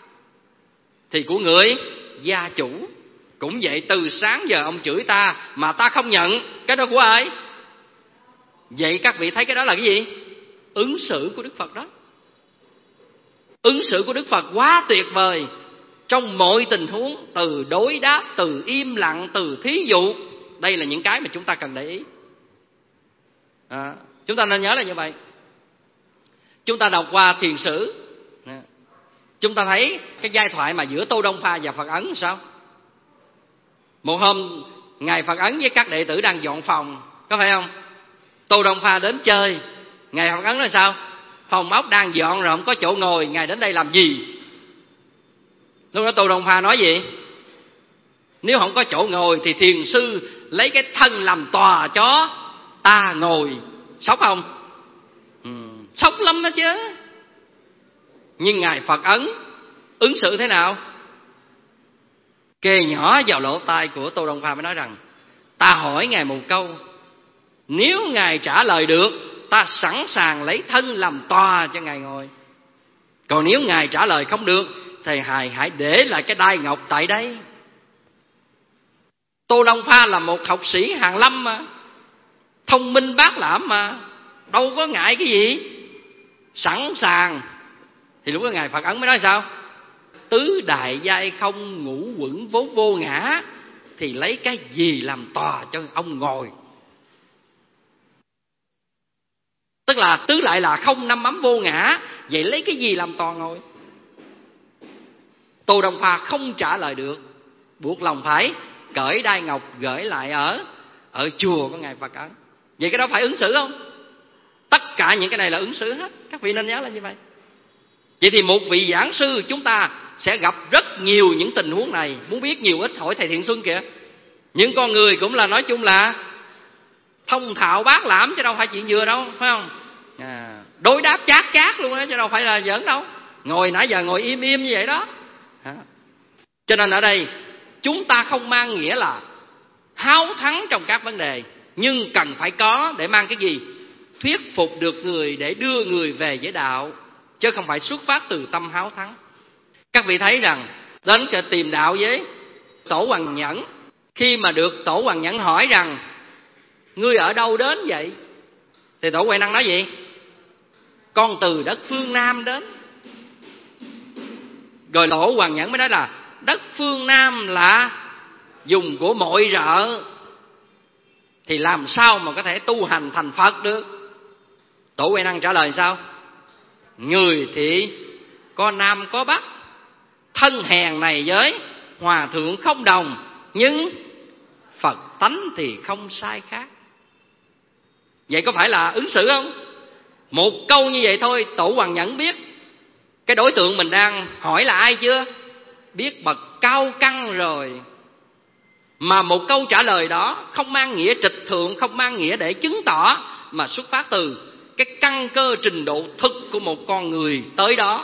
Thì của người gia chủ. Cũng vậy, từ sáng giờ ông chửi ta mà ta không nhận, cái đó của ai? Vậy các vị thấy cái đó là cái gì? Ứng xử của Đức Phật đó. Ứng xử của Đức Phật quá tuyệt vời trong mọi tình huống, từ đối đáp, từ im lặng, từ thí dụ. Đây là những cái mà chúng ta cần để ý. À, chúng ta nên nhớ là như vậy. Chúng ta đọc qua thiền sử, chúng ta thấy cái giai thoại mà giữa Tô Đông Pha và Phật Ấn sao? Một hôm ngài Phật Ấn với các đệ tử đang dọn phòng, có phải không? Tô Đông Pha đến chơi, ngài Phật Ấn là sao? Phòng ốc đang dọn rồi không có chỗ ngồi, ngài đến đây làm gì? Lúc đó Tô Đông Pha nói gì? Nếu không có chỗ ngồi thì thiền sư lấy cái thân làm tòa cho ta ngồi. Sốc không? Ừ, sốc lắm đó chứ. Nhưng ngài Phật Ấn ứng xử thế nào? Kề nhỏ vào lỗ tai của Tô Đông Pha mới nói rằng, ta hỏi ngài một câu, nếu ngài trả lời được, ta sẵn sàng lấy thân làm tòa cho ngài ngồi. Còn nếu ngài trả lời không được, thì hãy hãy để lại cái đai ngọc tại đây. Tô Đông Pha là một học sĩ hàn lâm mà, thông minh bác lãm mà, đâu có ngại cái gì, sẵn sàng. Thì lúc đó ngài Phật Ấn mới nói sao? Tứ đại giai không, ngũ quẩn vốn vô ngã, thì lấy cái gì làm tòa cho ông ngồi? Tức là tứ lại là không, năm ấm vô ngã. Vậy lấy cái gì làm toàn ngồi? Tô Đông Pha không trả lời được, buộc lòng phải cởi đai ngọc gửi lại ở ở chùa của ngài Phật Ấn. Vậy cái đó phải ứng xử không? Tất cả những cái này là ứng xử hết. Các vị nên nhớ là như vậy. Vậy thì một vị giảng sư chúng ta sẽ gặp rất nhiều những tình huống này. Muốn biết nhiều ít hỏi thầy Thiện Xuân kìa. Những con người cũng là nói chung là thông thạo bát lãm, chứ đâu phải chuyện vừa đâu, phải không? À, đối đáp chát chát luôn đó, chứ đâu phải là giỡn đâu. Ngồi nãy giờ ngồi im im như vậy đó. À. Cho nên ở đây chúng ta không mang nghĩa là háo thắng trong các vấn đề, nhưng cần phải có để mang cái gì? Thuyết phục được người để đưa người về với đạo, chứ không phải xuất phát từ tâm háo thắng. Các vị thấy rằng đến tìm đạo với Tổ Hoàng Nhẫn, khi mà được Tổ Hoàng Nhẫn hỏi rằng ngươi ở đâu đến vậy, thì Tổ Huệ Năng nói gì? Con từ đất phương Nam đến. Rồi Tổ Hoàng Nhẫn mới nói là đất phương Nam là dùng của mọi rợ, thì làm sao mà có thể tu hành thành Phật được? Tổ Huệ Năng trả lời sao? Người thì có Nam có Bắc, thân hèn này với hòa thượng không đồng, nhưng Phật tánh thì không sai khác. Vậy có phải là ứng xử không? Một câu như vậy thôi, Tổ Hoàng Nhẫn biết cái đối tượng mình đang hỏi là ai chưa? Biết bậc cao căn rồi. Mà một câu trả lời đó không mang nghĩa trịch thượng, không mang nghĩa để chứng tỏ, mà xuất phát từ cái căn cơ trình độ thực của một con người tới đó.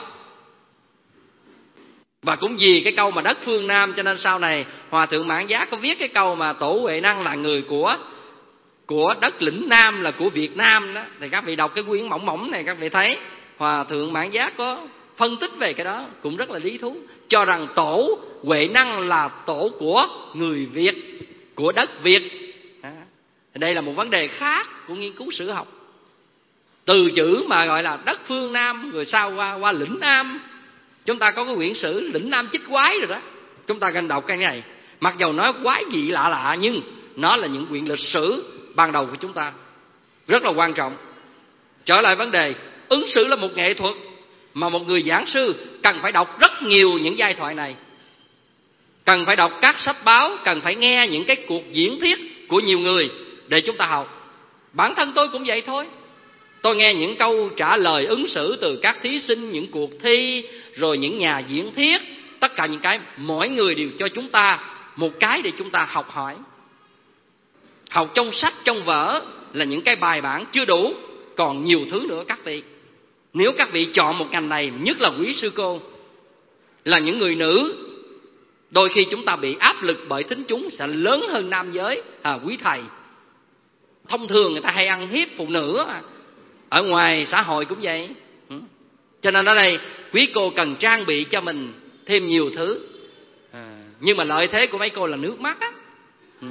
Và cũng vì cái câu mà đất phương Nam, cho nên sau này Hòa thượng Mãn Giác có viết cái câu mà Tổ Huệ Năng là người của của đất lĩnh Nam, là của Việt Nam đó. Thì các vị đọc cái quyển mỏng mỏng này, các vị thấy Hòa thượng Mãn Giác có phân tích về cái đó cũng rất là lý thú, cho rằng Tổ Huệ Năng là tổ của người Việt, của đất Việt. À, đây là một vấn đề khác của nghiên cứu sử học. Từ chữ mà gọi là đất phương Nam, rồi sau qua qua lĩnh Nam. Chúng ta có cái quyển sử lĩnh Nam Chích Quái rồi đó, chúng ta cần đọc cái này. Mặc dầu nói quái dị lạ lạ, nhưng nó là những quyển lịch sử ban đầu của chúng ta, rất là quan trọng. Trở lại vấn đề, ứng xử là một nghệ thuật mà một người giảng sư cần phải đọc rất nhiều những giai thoại này, cần phải đọc các sách báo, cần phải nghe những cái cuộc diễn thuyết của nhiều người để chúng ta học. Bản thân tôi cũng vậy thôi. Tôi nghe những câu trả lời ứng xử từ các thí sinh, những cuộc thi, rồi những nhà diễn thuyết. Tất cả những cái, mỗi người đều cho chúng ta một cái để chúng ta học hỏi. Học trong sách, trong vở là những cái bài bản chưa đủ, còn nhiều thứ nữa các vị. Nếu các vị chọn một ngành này, nhất là quý sư cô, là những người nữ, đôi khi chúng ta bị áp lực bởi thính chúng sẽ lớn hơn nam giới. À, quý thầy, thông thường người ta hay ăn hiếp phụ nữ, ở ngoài xã hội cũng vậy. Cho nên ở đây quý cô cần trang bị cho mình thêm nhiều thứ. À, nhưng mà lợi thế của mấy cô là nước mắt á. Ừ.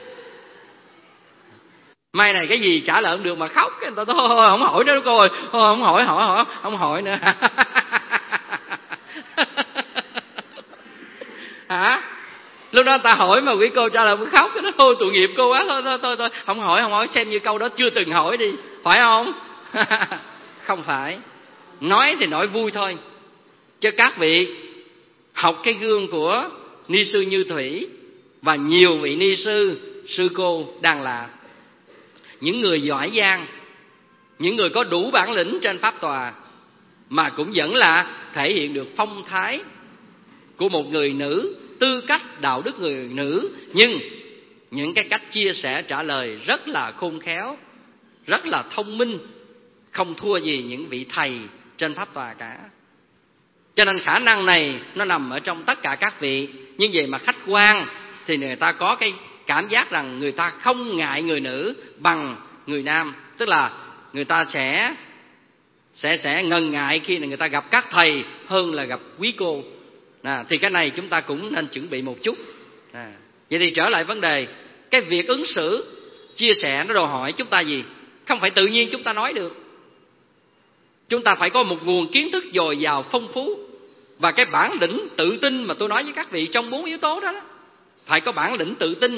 Mai này cái gì trả lời không được mà khóc, cái người ta thôi không hỏi nữa cô ơi, thôi không hỏi hỏi hỏi không hỏi nữa. Hả? Lúc đó ta hỏi mà quý cô trả lời mới khóc, cái đó thôi tội nghiệp cô quá, thôi thôi thôi thôi không hỏi không hỏi, xem như câu đó chưa từng hỏi đi, phải không? Không phải. Nói thì nói vui thôi, chứ các vị học cái gương của ni sư Như Thủy và nhiều vị ni sư, sư cô đang là những người giỏi giang, những người có đủ bản lĩnh trên pháp tòa, mà cũng vẫn là thể hiện được phong thái của một người nữ, tư cách đạo đức người nữ, nhưng những cái cách chia sẻ trả lời rất là khôn khéo, rất là thông minh, không thua gì những vị thầy trên pháp tòa cả. Cho nên khả năng này nó nằm ở trong tất cả các vị. Nhưng về mặt khách quan thì người ta có cái cảm giác rằng người ta không ngại người nữ bằng người nam. Tức là người ta sẽ sẽ sẽ ngần ngại khi người ta gặp các thầy hơn là gặp quý cô. À, thì cái này chúng ta cũng nên chuẩn bị một chút. À, vậy thì trở lại vấn đề, cái việc ứng xử, chia sẻ nó đòi hỏi chúng ta gì? Không phải tự nhiên chúng ta nói được. Chúng ta phải có một nguồn kiến thức dồi dào phong phú, và cái bản lĩnh tự tin mà tôi nói với các vị trong bốn yếu tố đó, đó phải có bản lĩnh tự tin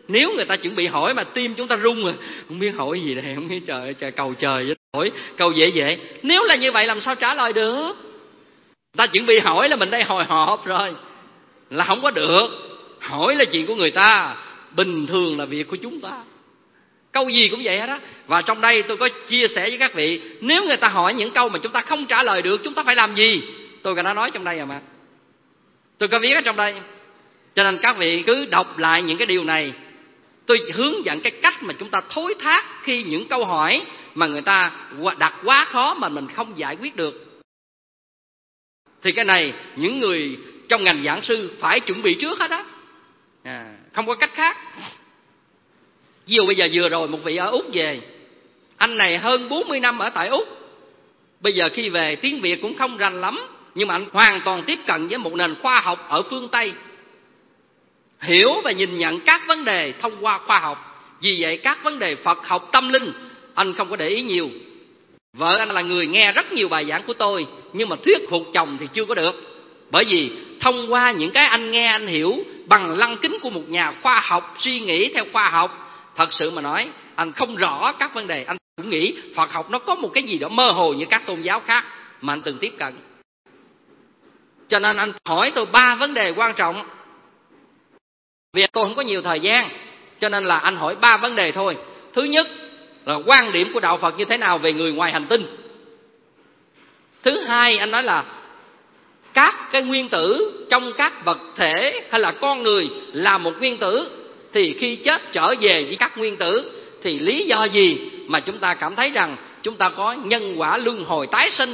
Nếu người ta chuẩn bị hỏi mà tim chúng ta rung rồi, không biết hỏi gì đây, không biết trời, trời cầu trời với hỏi cầu dễ dễ. Nếu là như vậy làm sao trả lời được? Ta chuẩn bị hỏi là mình đây hồi hộp rồi, là không có được. Hỏi là chuyện của người ta, bình thường là việc của chúng ta. Câu gì cũng vậy hết á. Và trong đây tôi có chia sẻ với các vị, nếu người ta hỏi những câu mà chúng ta không trả lời được, chúng ta phải làm gì? Tôi đã nói trong đây rồi mà. Tôi có viết ở trong đây. Cho nên các vị cứ đọc lại những cái điều này. Tôi hướng dẫn cái cách mà chúng ta thối thác khi những câu hỏi mà người ta đặt quá khó mà mình không giải quyết được. Thì cái này những người trong ngành giảng sư phải chuẩn bị trước hết á. À, không có cách khác. Ví dụ bây giờ vừa rồi một vị ở Úc về. Anh này hơn bốn mươi năm ở tại Úc. Bây giờ khi về tiếng Việt cũng không rành lắm, nhưng mà anh hoàn toàn tiếp cận với một nền khoa học ở phương Tây, hiểu và nhìn nhận các vấn đề thông qua khoa học. Vì vậy các vấn đề Phật học tâm linh anh không có để ý nhiều. Vợ anh là người nghe rất nhiều bài giảng của tôi, nhưng mà thuyết phục chồng thì chưa có được. Bởi vì thông qua những cái anh nghe, anh hiểu bằng lăng kính của một nhà khoa học, suy nghĩ theo khoa học. Thật sự mà nói, anh không rõ các vấn đề. Anh cũng nghĩ Phật học nó có một cái gì đó mơ hồ như các tôn giáo khác mà anh từng tiếp cận. Cho nên anh hỏi tôi ba vấn đề quan trọng. Vì tôi không có nhiều thời gian, cho nên là anh hỏi ba vấn đề thôi. Thứ nhất là quan điểm của đạo Phật như thế nào về người ngoài hành tinh. Thứ hai, anh nói là các cái nguyên tử trong các vật thể hay là con người là một nguyên tử, thì khi chết trở về với các nguyên tử thì lý do gì mà chúng ta cảm thấy rằng chúng ta có nhân quả luân hồi tái sinh.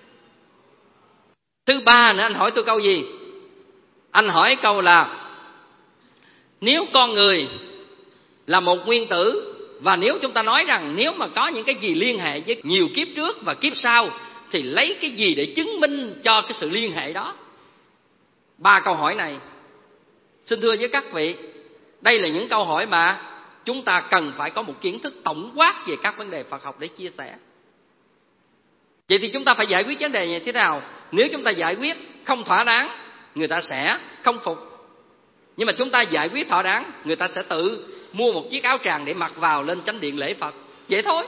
Thứ ba nữa, anh hỏi tôi câu gì? Anh hỏi câu là nếu con người là một nguyên tử, và nếu chúng ta nói rằng nếu mà có những cái gì liên hệ với nhiều kiếp trước và kiếp sau, thì lấy cái gì để chứng minh cho cái sự liên hệ đó? Ba câu hỏi này, xin thưa với các vị, đây là những câu hỏi mà chúng ta cần phải có một kiến thức tổng quát về các vấn đề Phật học để chia sẻ. Vậy thì chúng ta phải giải quyết vấn đề như thế nào? Nếu chúng ta giải quyết không thỏa đáng, người ta sẽ không phục. Nhưng mà chúng ta giải quyết thỏa đáng, người ta sẽ tự mua một chiếc áo tràng để mặc vào lên chánh điện lễ Phật. Vậy thôi.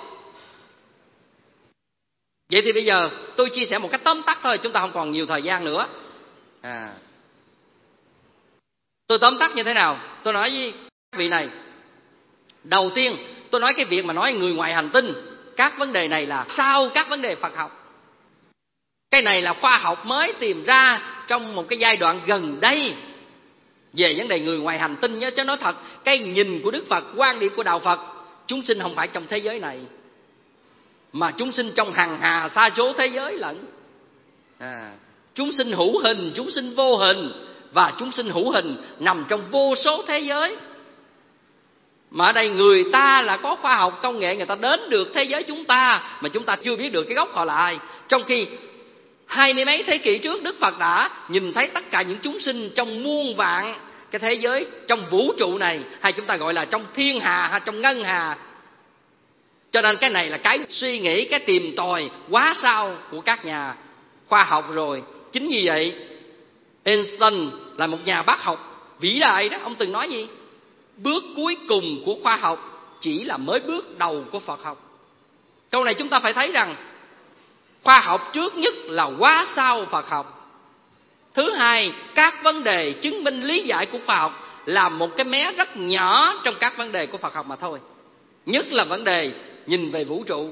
Vậy thì bây giờ tôi chia sẻ một cách tóm tắt thôi, chúng ta không còn nhiều thời gian nữa. À. Tôi tóm tắt như thế nào? Tôi nói với các vị này. Đầu tiên, tôi nói cái việc mà nói người ngoài hành tinh, các vấn đề này là sau các vấn đề Phật học. Cái này là khoa học mới tìm ra trong một cái giai đoạn gần đây về vấn đề người ngoài hành tinh nhé. Chứ nói thật, cái nhìn của Đức Phật, quan điểm của đạo Phật, chúng sinh không phải trong thế giới này, mà chúng sinh trong hằng hà sa số thế giới lận. À, chúng sinh hữu hình, chúng sinh vô hình, và chúng sinh hữu hình nằm trong vô số thế giới. Mà ở đây người ta là có khoa học công nghệ, người ta đến được thế giới chúng ta mà chúng ta chưa biết được cái gốc họ là ai. Trong khi hai mươi mấy thế kỷ trước, Đức Phật đã nhìn thấy tất cả những chúng sinh trong muôn vạn cái thế giới, trong vũ trụ này, hay chúng ta gọi là trong thiên hà hay trong ngân hà. Cho nên cái này là cái suy nghĩ, cái tìm tòi quá sao của các nhà khoa học rồi. Chính vì vậy Einstein là một nhà bác học vĩ đại đó, ông từng nói gì? Bước cuối cùng của khoa học chỉ là mới bước đầu của Phật học. Câu này chúng ta phải thấy rằng khoa học trước nhất là quá sau Phật học. Thứ hai, các vấn đề chứng minh lý giải của khoa học là một cái mé rất nhỏ trong các vấn đề của Phật học mà thôi. Nhất là vấn đề nhìn về vũ trụ.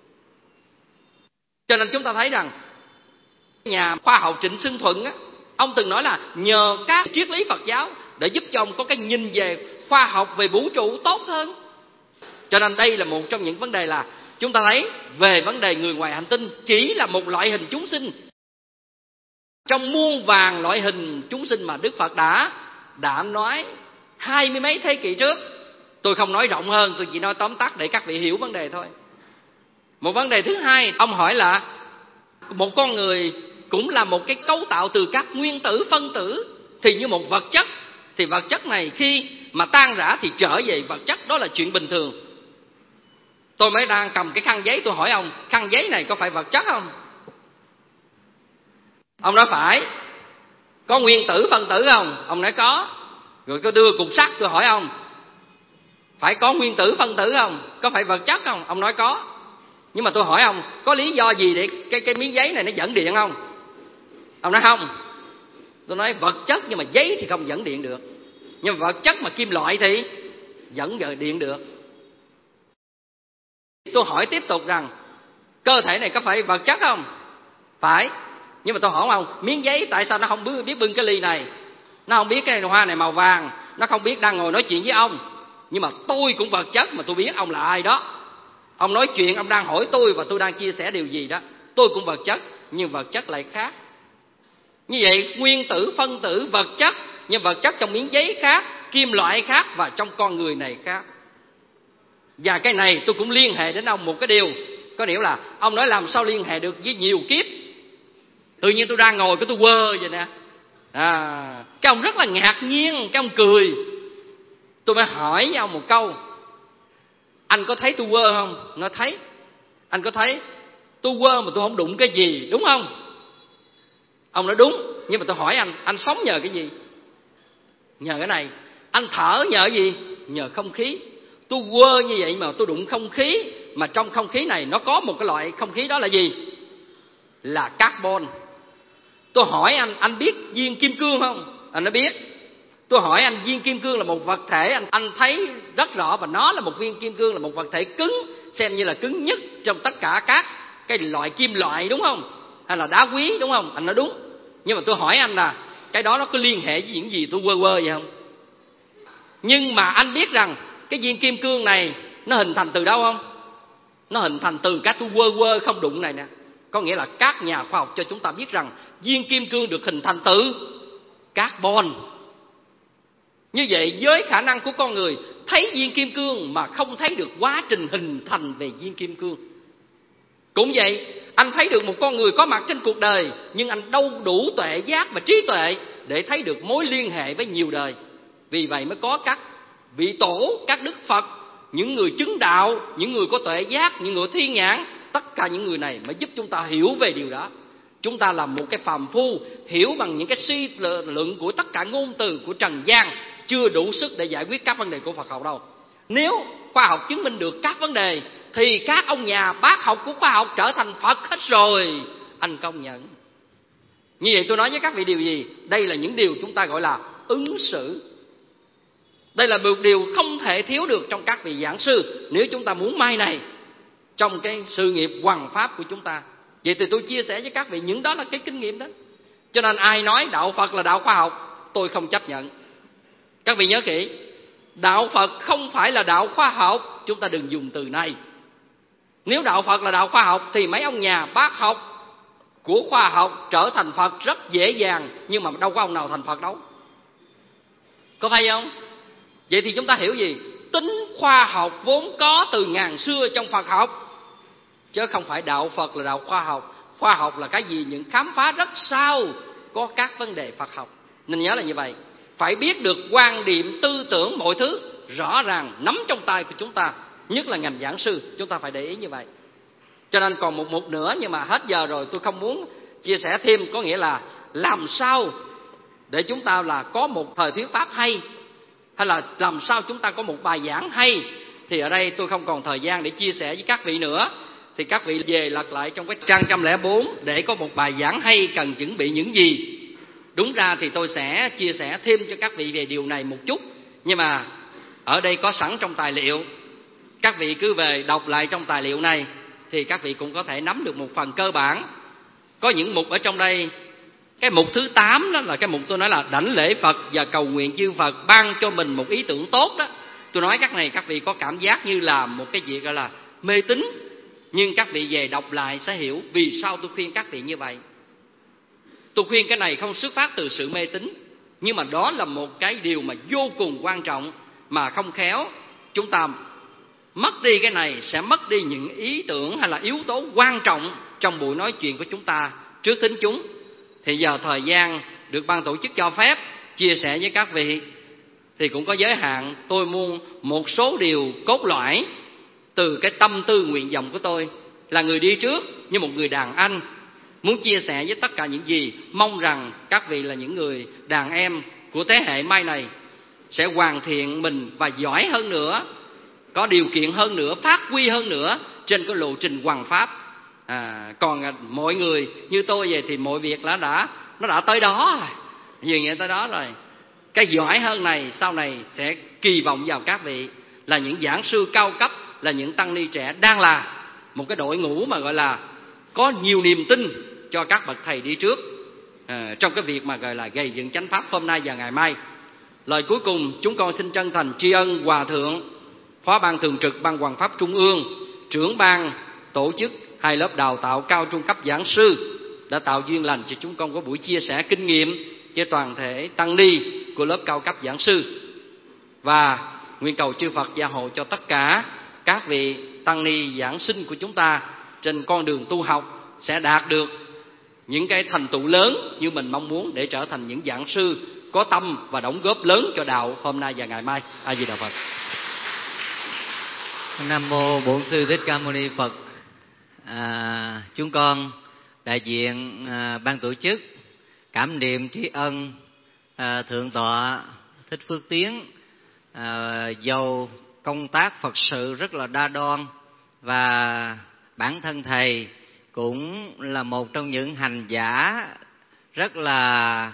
Cho nên chúng ta thấy rằng nhà khoa học Trịnh Xưng Thuận á, ông từng nói là nhờ các triết lý Phật giáo để giúp cho ông có cái nhìn về khoa học về vũ trụ tốt hơn. Cho nên đây là một trong những vấn đề là chúng ta thấy về vấn đề người ngoài hành tinh chỉ là một loại hình chúng sinh trong muôn vàn loại hình chúng sinh mà Đức Phật đã đã nói hai mươi mấy thế kỷ trước. Tôi không nói rộng hơn, tôi chỉ nói tóm tắt để các vị hiểu vấn đề thôi. Một vấn đề thứ hai, ông hỏi là một con người cũng là một cái cấu tạo từ các nguyên tử phân tử, thì như một vật chất, thì vật chất này khi mà tan rã thì trở về vật chất, đó là chuyện bình thường. Tôi mới đang cầm cái khăn giấy, tôi hỏi ông, khăn giấy này có phải vật chất không? Ông nói phải. Có nguyên tử phân tử không? Ông nói có. Rồi tôi đưa cục sắt, tôi hỏi ông, Phải có nguyên tử phân tử không? Có phải vật chất không? Ông nói có. Nhưng mà tôi hỏi ông, có lý do gì để cái, cái miếng giấy này nó dẫn điện không? Ông nói không. Tôi nói vật chất nhưng mà giấy thì không dẫn điện được. Nhưng mà vật chất mà kim loại thì dẫn điện được. Tôi hỏi tiếp tục rằng cơ thể này có phải vật chất không? Phải. Nhưng mà tôi hỏi ông, miếng giấy tại sao nó không biết bưng cái ly này? Nó không biết cái hoa này màu vàng. Nó không biết đang ngồi nói chuyện với ông. Nhưng mà tôi cũng vật chất mà tôi biết ông là ai đó. Ông nói chuyện, ông đang hỏi tôi và tôi đang chia sẻ điều gì đó. Tôi cũng vật chất, nhưng vật chất lại khác. Như vậy nguyên tử, phân tử, vật chất, nhưng vật chất trong miếng giấy khác, kim loại khác và trong con người này khác. Và cái này tôi cũng liên hệ đến ông một cái điều. Có nghĩa là ông nói làm sao liên hệ được với nhiều kiếp. Tự nhiên tôi đang ngồi cái tôi quơ vậy nè. À, cái ông rất là ngạc nhiên, cái ông cười. Tôi mới hỏi với ông một câu, anh có thấy tôi quơ không? Nó thấy. Anh có thấy tôi quơ mà tôi không đụng cái gì, đúng không? Ông nói đúng. Nhưng mà tôi hỏi anh, anh sống nhờ cái gì? Nhờ cái này. Anh thở nhờ cái gì? Nhờ không khí. Tôi quơ như vậy mà tôi đụng không khí, mà trong không khí này nó có một cái loại không khí, đó là gì? Là carbon. Tôi hỏi anh, anh biết viên kim cương không? Anh nói biết. Tôi hỏi anh, viên kim cương là một vật thể, anh anh thấy rất rõ, và nó là một viên kim cương, là một vật thể cứng, xem như là cứng nhất trong tất cả các cái loại kim loại, đúng không? Hay là đá quý, đúng không? Anh nói đúng. Nhưng mà tôi hỏi anh là cái đó nó có liên hệ với những gì tôi quơ quơ vậy không? Nhưng mà anh biết rằng cái viên kim cương này nó hình thành từ đâu không? Nó hình thành từ cái tôi quơ quơ không đụng này nè. Có nghĩa là các nhà khoa học cho chúng ta biết rằng viên kim cương được hình thành từ carbon. Như vậy với khả năng của con người thấy viên kim cương mà không thấy được quá trình hình thành về viên kim cương. Cũng vậy, anh thấy được một con người có mặt trên cuộc đời, nhưng anh đâu đủ tuệ giác và trí tuệ để thấy được mối liên hệ với nhiều đời. Vì vậy mới có các vị tổ, các đức Phật, những người chứng đạo, những người có tuệ giác, những người thiên nhãn. Tất cả những người này mới giúp chúng ta hiểu về điều đó. Chúng ta là một cái phàm phu, hiểu bằng những cái suy luận của tất cả ngôn từ của trần gian, chưa đủ sức để giải quyết các vấn đề của Phật học đâu. Nếu khoa học chứng minh được các vấn đề thì các ông nhà bác học của khoa học trở thành Phật hết rồi. Anh công nhận. Như vậy tôi nói với các vị điều gì? Đây là những điều chúng ta gọi là ứng xử. Đây là một điều không thể thiếu được trong các vị giảng sư nếu chúng ta muốn mai này trong cái sự nghiệp hoằng pháp của chúng ta. Vậy thì tôi chia sẻ với các vị những đó là cái kinh nghiệm đó. Cho nên ai nói đạo Phật là đạo khoa học, tôi không chấp nhận. Các vị nhớ kỹ, đạo Phật không phải là đạo khoa học. Chúng ta đừng dùng từ này. Nếu đạo Phật là đạo khoa học thì mấy ông nhà bác học của khoa học trở thành Phật rất dễ dàng. Nhưng mà đâu có ông nào thành Phật đâu. Có phải không? Vậy thì chúng ta hiểu gì? Tính khoa học vốn có từ ngàn xưa trong Phật học, chứ không phải đạo Phật là đạo khoa học. Khoa học là cái gì? Những khám phá rất sau có các vấn đề Phật học. Nên nhớ là như vậy. Phải biết được quan điểm, tư tưởng, mọi thứ rõ ràng nắm trong tay của chúng ta. Nhất là ngành giảng sư, chúng ta phải để ý như vậy. Cho nên còn một một nữa, nhưng mà hết giờ rồi, tôi không muốn chia sẻ thêm. Có nghĩa là làm sao để chúng ta là có một thời thuyết pháp hay, hay là làm sao chúng ta có một bài giảng hay. Thì ở đây tôi không còn thời gian để chia sẻ với các vị nữa. Thì các vị về lật lại trong cái trang một trăm lẻ bốn để có một bài giảng hay cần chuẩn bị những gì. Đúng ra thì tôi sẽ chia sẻ thêm cho các vị về điều này một chút, nhưng mà ở đây có sẵn trong tài liệu. Các vị cứ về đọc lại trong tài liệu này thì các vị cũng có thể nắm được một phần cơ bản. Có những mục ở trong đây. Cái mục thứ tám đó là cái mục tôi nói là đảnh lễ Phật và cầu nguyện chư Phật ban cho mình một ý tưởng tốt đó. Tôi nói các này các vị có cảm giác như là một cái gì gọi là mê tín. Nhưng các vị về đọc lại sẽ hiểu vì sao tôi khuyên các vị như vậy. Tôi khuyên cái này không xuất phát từ sự mê tín, nhưng mà đó là một cái điều mà vô cùng quan trọng. Mà không khéo chúng ta mất đi cái này sẽ mất đi những ý tưởng hay là yếu tố quan trọng trong buổi nói chuyện của chúng ta trước thính chúng. Thì giờ thời gian được ban tổ chức cho phép chia sẻ với các vị thì cũng có giới hạn. Tôi muốn một số điều cốt lõi từ cái tâm tư nguyện vọng của tôi là người đi trước như một người đàn anh, muốn chia sẻ với tất cả những gì. Mong rằng các vị là những người đàn em của thế hệ mai này sẽ hoàn thiện mình và giỏi hơn nữa có điều kiện hơn nữa, phát huy hơn nữa trên cái lộ trình hoằng pháp. À, còn mọi người như tôi vậy thì mọi việc là đã nó đã tới đó rồi, dường như tới đó rồi. Cái giỏi hơn này sau này sẽ kỳ vọng vào các vị là những giảng sư cao cấp, là những tăng ni trẻ, đang là một cái đội ngũ mà gọi là có nhiều niềm tin cho các bậc thầy đi trước à, trong cái việc mà gọi là gây dựng chánh pháp hôm nay và ngày mai. Lời cuối cùng, chúng con xin chân thành tri ân Hòa Thượng Phó Ban Thường trực Ban Hoằng Pháp Trung ương, trưởng ban tổ chức hai lớp đào tạo cao trung cấp giảng sư đã tạo duyên lành cho chúng con có buổi chia sẻ kinh nghiệm với toàn thể tăng ni của lớp cao cấp giảng sư. Và nguyện cầu chư Phật gia hộ cho tất cả các vị tăng ni giảng sinh của chúng ta trên con đường tu học sẽ đạt được những cái thành tựu lớn như mình mong muốn, để trở thành những giảng sư có tâm và đóng góp lớn cho đạo hôm nay và ngày mai. A Di Đà Phật. Nam mô Bổn Sư Thích Ca Mâu Ni Phật. À, chúng con đại diện à, ban tổ chức cảm niệm tri ân à, Thượng tọa Thích Phước Tiến, à, dầu công tác Phật sự rất là đa đoan, và bản thân thầy cũng là một trong những hành giả rất là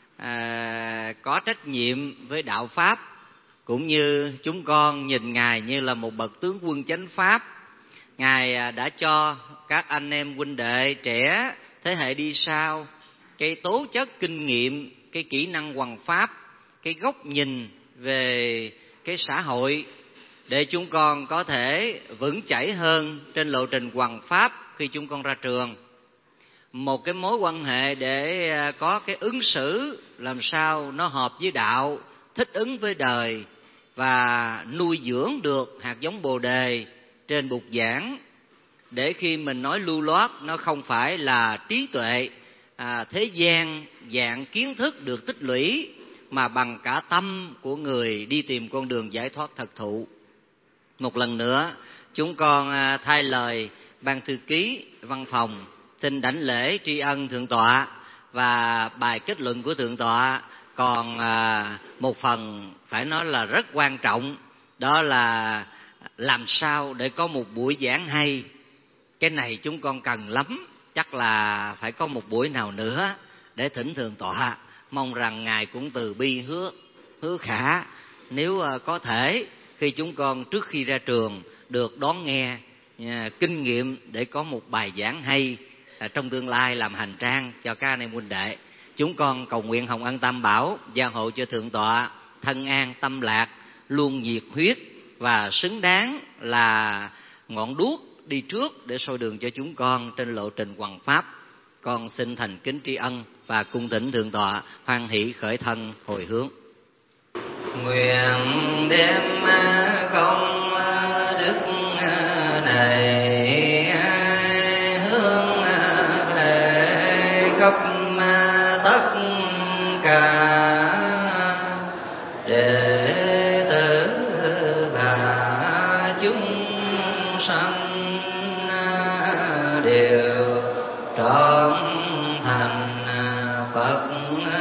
à, có trách nhiệm với đạo Pháp, cũng như chúng con nhìn Ngài như là một bậc tướng quân chánh Pháp. Ngài đã cho các anh em huynh đệ trẻ thế hệ đi sau cái tố chất kinh nghiệm, cái kỹ năng hoằng pháp, cái góc nhìn về cái xã hội, để chúng con có thể vững chãi hơn trên lộ trình hoằng pháp khi chúng con ra trường. Một cái mối quan hệ để có cái ứng xử làm sao nó hợp với đạo, thích ứng với đời, và nuôi dưỡng được hạt giống Bồ Đề trên bục giảng, để khi mình nói lưu loát nó không phải là trí tuệ à, thế gian dạng kiến thức được tích lũy, mà bằng cả tâm của người đi tìm con đường giải thoát thật thụ. Một lần nữa chúng con à, thay lời ban thư ký văn phòng xin đảnh lễ tri ân Thượng tọa, và bài kết luận của Thượng tọa còn à, một phần phải nói là rất quan trọng, đó là làm sao để có một buổi giảng hay. Cái này chúng con cần lắm, chắc là phải có một buổi nào nữa để thỉnh Thượng tọa. Mong rằng Ngài cũng từ bi hứa hứa khả, nếu à, có thể khi chúng con trước khi ra trường được đón nghe à, kinh nghiệm để có một bài giảng hay à, trong tương lai làm hành trang cho các anh em huynh đệ. Chúng con cầu nguyện Hồng Ân Tam Bảo gia hộ cho Thượng tọa thân an tâm lạc, luôn nhiệt huyết và xứng đáng là ngọn đuốc đi trước để soi đường cho chúng con trên lộ trình hoằng pháp. Con xin thành kính tri ân và cung thỉnh Thượng tọa hoan hỷ khởi thân hồi hướng. Nguyện đem công đức này hướng về khắp tất cả đệ tử và chúng sanh đều trọn thành Phật